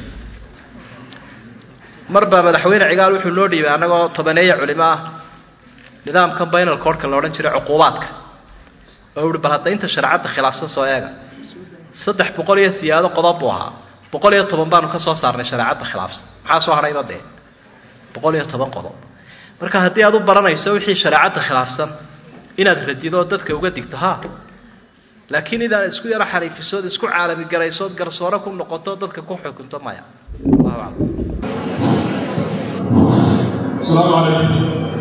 marbaa madaxweyne cigaal wuxuu noo dhiibay annagoo tobaneeya culimo ah nidaamkan baynal koorhka la odhan jiray cuquubaadka oo uhi bal hadda inta shareecadda khilaafsan soo eega 300 iyo siyaado qodob buu ahaa 110 baanu ka soo saarnay shareecadda khilaafsan maxaa soo harayba dee 110 qodob marka haddii aad u baranayso wixii shareecadda khilaafsan inaad radido dadka uga digto laakiin idaan isku yara xariifisood isku caalami garaysood garsoore ku noqoto dadka ku xukunto maya Allahu a'lam السلام عليكم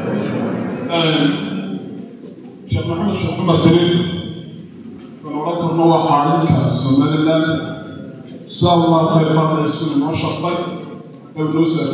شيخ محمد دليل ونورك النوع حالك سنة الله سأل الله خير ما يسون ما شطك ونوسع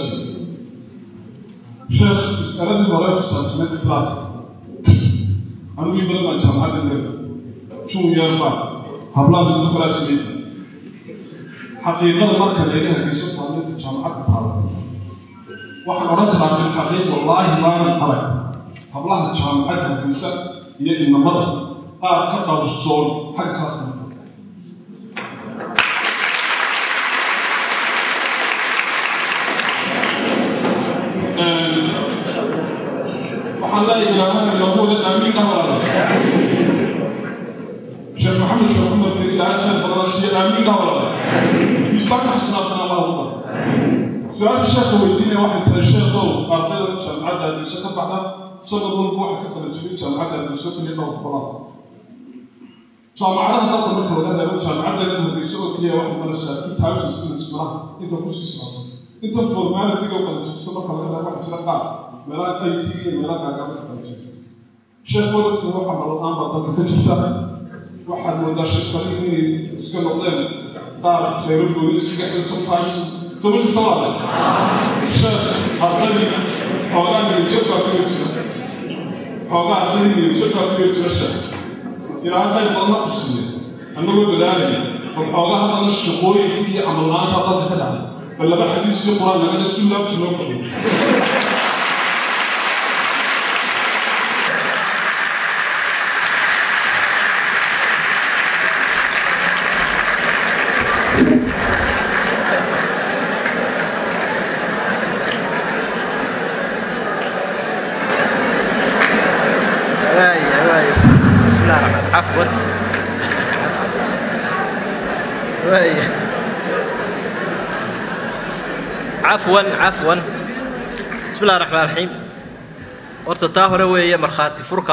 شيخ استردت مرة سنة الله أنا يقول لك جماعة شو يرفع حبلا بالنسبة لسنة حقيقة مركز إليها في سلطة جماعة الطالب waxaan oran karaa bil xaqiiq wallahi maanan arag hablaha jaamacadda guusa iyo inamada qaar ka qabsoon xagga kala sanata waxaan leeyahay ilaahana yahuuda aamiin ka walaala sheekh maxamed sheekh cumar bin ilaahay sheekh badanasiyo aamiin ka walaala miisaanka xasanaadkana allah uba سؤال الشيخ ويديني واحد من الشيخ أعطيه جامعة الشيخ بعدها صدق واحد كتب الجديد جامعة الشيخ اللي هو القرآن. جامعة هذا مثل هذا جامعة اللي يسوي فيها واحد من الشيخ تعرف اسمه أنت كوش اسمه أنت فورمال تيجي وقت تصدق على واحد تلقى ملاك أي تيجي ملاك عجبك الشيخ. الشيخ ولد هو عمل الآن بطل كتشتا واحد من الشيخ خليني سكن الله قال خير الدنيا سكن السلطان سمعت طبعا الشيخ أعطاني حوالي يجب في الشيخ إلى أن يطلع السنة أنه بذلك والحوالي هذا الشقوي في عملان هذا كذا فلا بحديث القرآن لأن السنة بسنوكه عفوا بسم الله الرحمن الرحيم horta taa hore weeye markhaati furka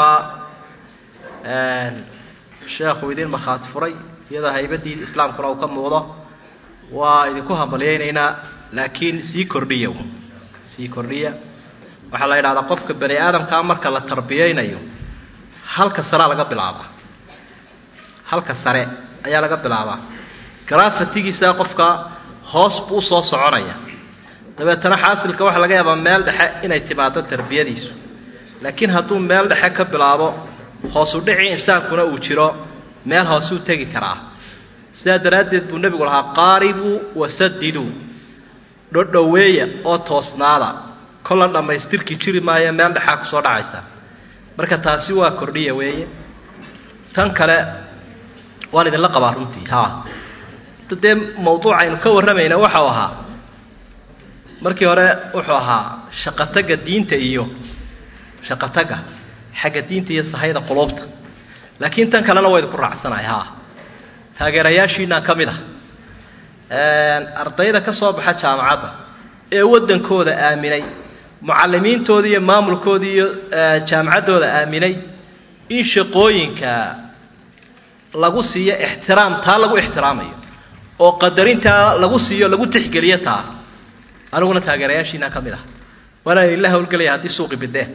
sheekhu idin markhaati furay iyada haybadii islaamkuna uu ka muuqdo waa idinku hambalyeynayna laakiin sii kordhiya waxa la yiraahdaa qofka bani aadamka marka la tarbiyeynayo halka sare laga bilaabaa halka sare ayaa laga bilaabaa garaafatigiisa qofka hoos buu soo soconaya dabeetana xaasilka waxa laga yaabaa meel dhexe inay timaado tarbiyadiisu laakiin hadduu meel dhexe ka bilaabo hoos u dhici insaankuna uu jiro meel hoos u tagi karaa sidaa daraaddeed buu nebigu lahaa qaaribu wasadidu dhodhoweeya oo toosnaada kolla dhammaystirkii jiri maayo meel dhexaa kusoo dhacaysa marka taasi waa kordhiya weeye tan kale waan idinla qabaa runtii dee mawduuca aynu ka warramayna waxau ahaa markii hore wuxuu ahaa shaqataga diinta iyo shaqataga xagga diinta iyo sahayda qulubta laakiin tan kalena waa idinku raacsanahay taageerayaashiinaan ka mid ah ardayda ka soo baxa jaamacadda ee waddankooda aaminay mucallimiintooda iyo maamulkooda iyo jaamacaddooda aaminay in shaqooyinka lagu siiyo ixtiraam taa lagu ixtiraamayo oo qadarintaa lagu siiyo lagu tixgeliyo taa aniguna taageerayaashiinaan ka mid ah waana ilaaha howlgelaya haddii suuqi bideen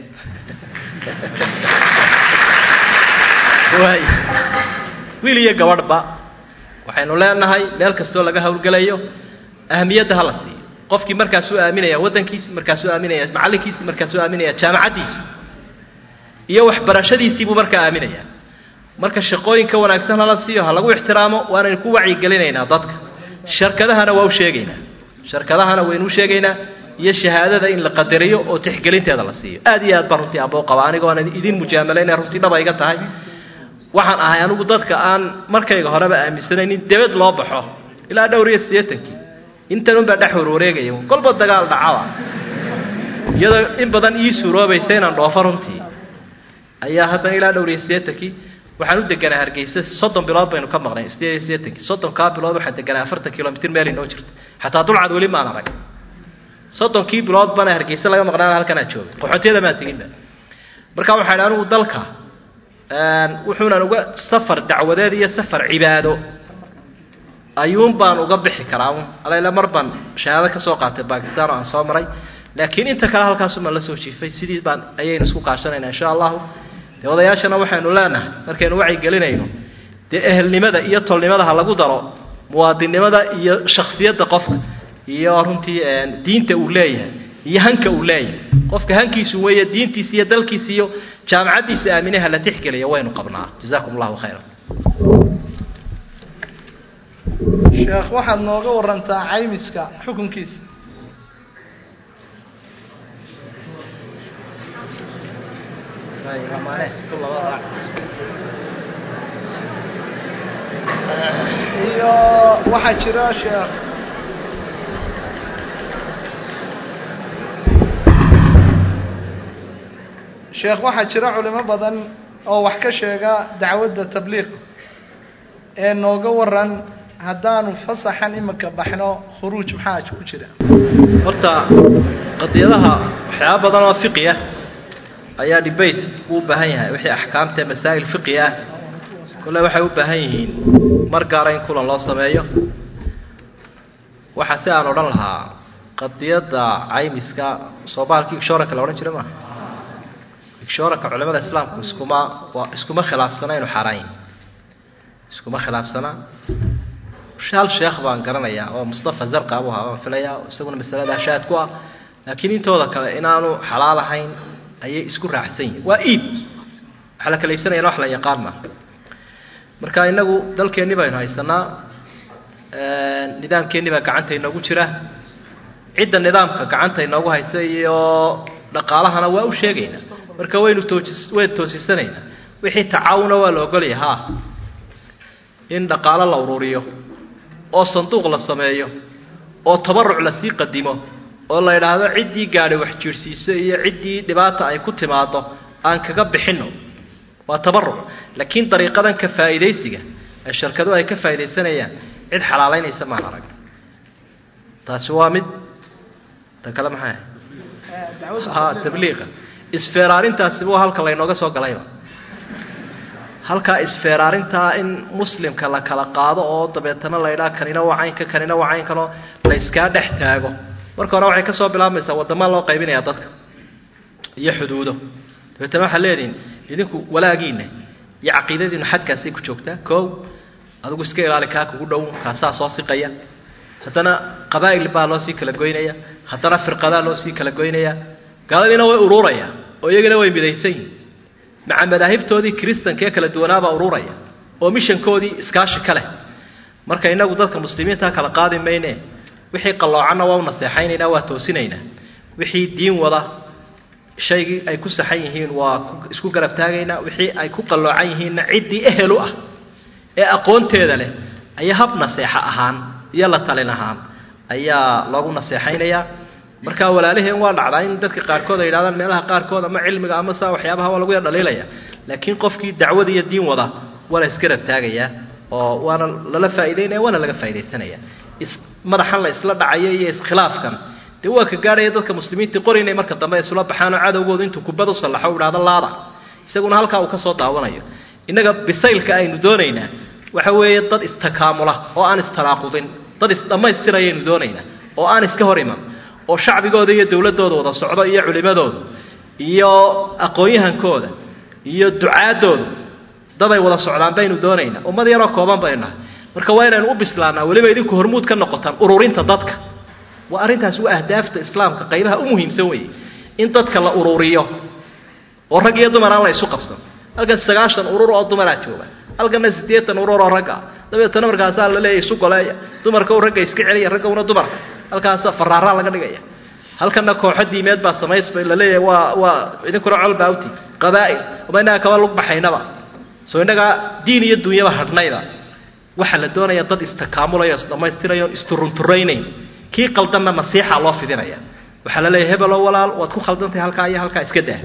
wiil iyo gabadhba waxaynu leenahay meel kastoo laga howlgelayo ahamiyadda ha la siiyo qofkii markaasuu aaminaya waddankiisi markaasuu aaminaya macallinkiisi markaasuu aaminaya jaamacaddiisi iyo waxbarashadiisii buu markaa aaminaya marka shaqooyinka wanaagsan ha la siiyo ha lagu ixtiraamo waanaynu ku wacyigelinaynaa dadka sharkadahana waa u sheegaynaa sharkadahana waynu u sheegaynaa iyo shahaadada in la qadariyo oo tixgelinteeda la siiyo aad iyo aad baan runtii aboo qaba aniga waan idin mujaamalaynaya runtii dhaba iga tahay waxaan ahay anigu dadka aan markayga horeba aaminsanaynin debed loo baxo ilaa dhowr iyo 80kii intan unbaa dhex warwareegaya kolba dagaal dhacaba iyadoo in badan ii suuroobaysa inaan dhoofo runtii ayaa haddana ilaa dhowr iyo 80kii waxaan u deganaa Hargeysa 30 bilood baynu ka maqnay 80kii 30 bilood waxaan deganaa 40 kilomitir meel inoo jirto xataa dulcad weli ma arag 30 bilood bana Hargeysa laga maqnaa halkan aan joogo qaxootiga ma teginba marka waxaan anigu dalka wuxuuna uga safar dacwadeed iyo safar cibaado ayuun baan uga bixi karaa alayla marban shahaado ka soo qaatay Pakistan oo aan soo maray laakiin inta kale halkaas ma la soo jiifay sidii baan ayaynu isku kaashanaynaa insha Allah wadayaashana waxaanu leenahay markaynu wacyi gelinayno dee ehelnimada iyo tolnimada ha lagu daro muwaadinimada iyo shakhsiyadda qofka iyo runtii diinta uu leeyahay iyo hanka uu leeyahay qofka hankiisu weeye diintiisa iyo dalkiisa iyo jaamacaddiisa aaminaha la tixgeliyo waynu qabnaa jazaakumullahu khayran sheekh waxaad nooga warantaa caymiska xukunkiisa iyo waxaa jira sheekh waxaa jira culimo badan oo wax ka sheega dacwadda tabliiq ee nooga waran haddaanu fasaxan imanka baxno khuruuj maxaa ku jira horta qadiyadaha waxyaabo badan oo fiqi ah ayaa debate u baahan yahay wixii ahkaamta masaa'il fiqi ah kullu waxay u baahan yihiin mar gaar ah in kulan loo sameeyo waxa si aan oran lahaa qadiyada caymiska Soomaalkii shoraka la oran jiray ma shoraka culimada islaamku iskuma khilaafsanayno xarayn iskuma khilaafsana shal sheekh baan garanayaa oo Mustafa Zarqa abu haa filaya isaguna masalada shaad ku ah laakiin intooda kale inaanu xalaal ahayn ayay isku raacsan yihiin waa iib waxa la kala iibsanayna wax la yaqaan marka inagu dalkeenni baynu haysanaa nidaamkeenni baa gacanta inoogu jira cidda nidaamka gacanta inoogu haysa iyo dhaqaalahana waa u sheegayna marka waynu toosisanaynaa wixii tacaawuna waa la ogol yahay in dhaqaale la ururiyo oo sanduuq la sameeyo oo tabarruc la sii qadimo oo la yiraahdo ciddii gaadhay wax jirsiisay iyo ciddii dhibaata ay ku timaado aan kaga bixino waa tabarruc laakiin dariiqadan ka faa'iideysiga ee shirkadu ay ka faa'iideysanayaan cid xalaalaynaysa maan arag taasi waa mid ta kale maxay tabliiqa isfeeraarintaasi waa halka laynooga soo galayba halkaa isfeeraarintaa in muslimka la kala qaado oo dabeetana la yidhaha kanina waa caynka kanina waa caynkanoo la iskaa dhex taago marka hore waxay ka soo bilaabmaysaa waddamaa loo qaybinayaa dadka iyo xuduudo dabeetana waxaad leedihin idinku walaagiinna iyo caqiidadiinu xadkaasay ku joogtaa koow adigu iska ilaali kaa kugu dhow kaasaa soo siqaya haddana qabaa'il baa loo sii kala goynaya haddana firqadaa loo sii kala goynaya gaaladiina way ururaya oo iyagana way midaysan yihin maca madaahibtoodii kiristanka ee kala duwanaabaa ururaya oo mishankoodii iskaashi ka leh marka innagu dadka muslimiinta kala qaadi mayne wixii qalloocanna waa u naseexaynaynaa waa toosinaynaa wixii diin wada shaygii ay ku saxan yihiin waa isku garab taagaynaa wixii ay ku qalloocan yihiinna ciddii ehelu ah ee aqoonteeda leh ayaa hab naseexa ahaan iyo la talin ahaan ayaa loogu naseexaynayaa marka walaalaheen waa dhacdaa in dadka qaarkood ay yidhahdaan meelaha qaarkood ama cilmiga ama saa waxyaabaha waa lagu yar dhaliilaya laakiin qofkii dacwada iyo diin wada waa la isgarab taagayaa oo waana lala faa'iidaynaya waana laga faa'iidaysanaya madaxan la isla dhacaya iyo iskhilaafkan dee waa ka gaadhaya dadka muslimiinta qori inay marka dambe isula baxaan oo cadowgoodu intuu kubad u sallaxo u idhahdo laada isaguna halkaa uu ka soo daawanayo innaga bisaylka aynu doonaynaa waxa weeye dad istakaamula oo aan istanaaqudin dad isdhammaystirayaynu doonaynaa oo aan iska hor iman oo shacbigooda iyo dawladdooda wada socdo iyo culimadooda iyo aqoon-yahankooda iyo ducaadooda dad ay wada socdaan baynu doonaynaa ummad yaroo kooban baynu nahay marka waa inaynu u bislaanaa weliba idinku hormuud ka noqotaan ururinta dadka waa arrintaas waa ahdaafta islaamka qaybaha u muhiimsan weeye in dadka la ururiyo oo rag iyo dumar aan la isu qabsan halkan 90 urur oo dumaraa jooga halkana 80 urur oo rag ah dabeetana markaasaa la leeyahay isu goleeya dumarka ragga iska celiya ragga una dumarka halkaas faraara laga dhigaya halkana kooxo diimeed baa samaysbay la leeyahay waa idinkuna col baawti qabaa'il wabayna kaba lug baxaynaba soo inaga diin iyo dunyaba hadhnayda waxa la doonayaa dad istakaamulayo dhamaystirayo isturunturaynayn kii qaldanna nasiixa loo fidinaya waxa la leeyahay hebel walaal waad ku khaldantay halka iyo halka iska daa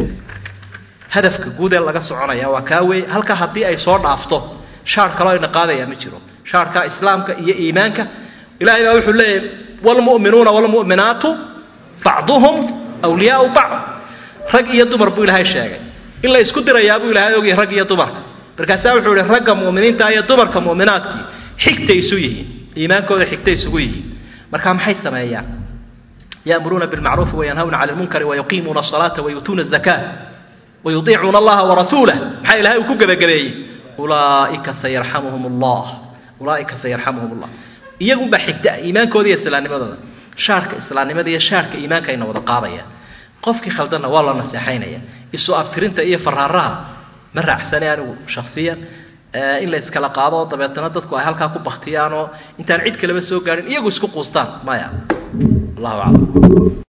hadafka guud ee laga soconaya waa kaaway halka hadii ay soo dhaafto shaar kale ay naqaadaya ma jiro shaarka islaamka iyo iimaanka ilaahay baa wuxuu leeyahay wal mu'minuuna wal mu'minaatu ba'dhum awliyaa'u ba'd rag iyo dumar buu ilaahay sheegay in la isku dirayaa buu ilaahay ogay rag iyo dumar markaas wuxuu leeyahay ragga mu'miniinta iyo dumarka mu'minaadki xigtay isu yihiin iimaankooda xigtay isugu yihiin marka maxay sameeyaan ya'muruna bil ma'ruf wa yanhauna 'anil munkari wa yuqimuna as-salata wa yutuna az-zakata ويطيعون الله ورسوله maxay ilaahay ku gabagabeeyay ulaa'ika sayarhamuhumullah ulaa'ika sayarhamuhumullah iyagu ba xigta iimaankooda iyo islaamnimadooda shaarka islaamnimada iyo shaarka iimaanka ay wada qaadaya qofkii khaldana waa la naseexaynaya isu aftirinta iyo faraaraha ma raacsanay anigu shakhsiyan in la iskala qaado dabeetana dadku ay halka ku baxtiyaan oo intaan cid kale soo gaarin iyagu isku quustaan maya Allahu a'lam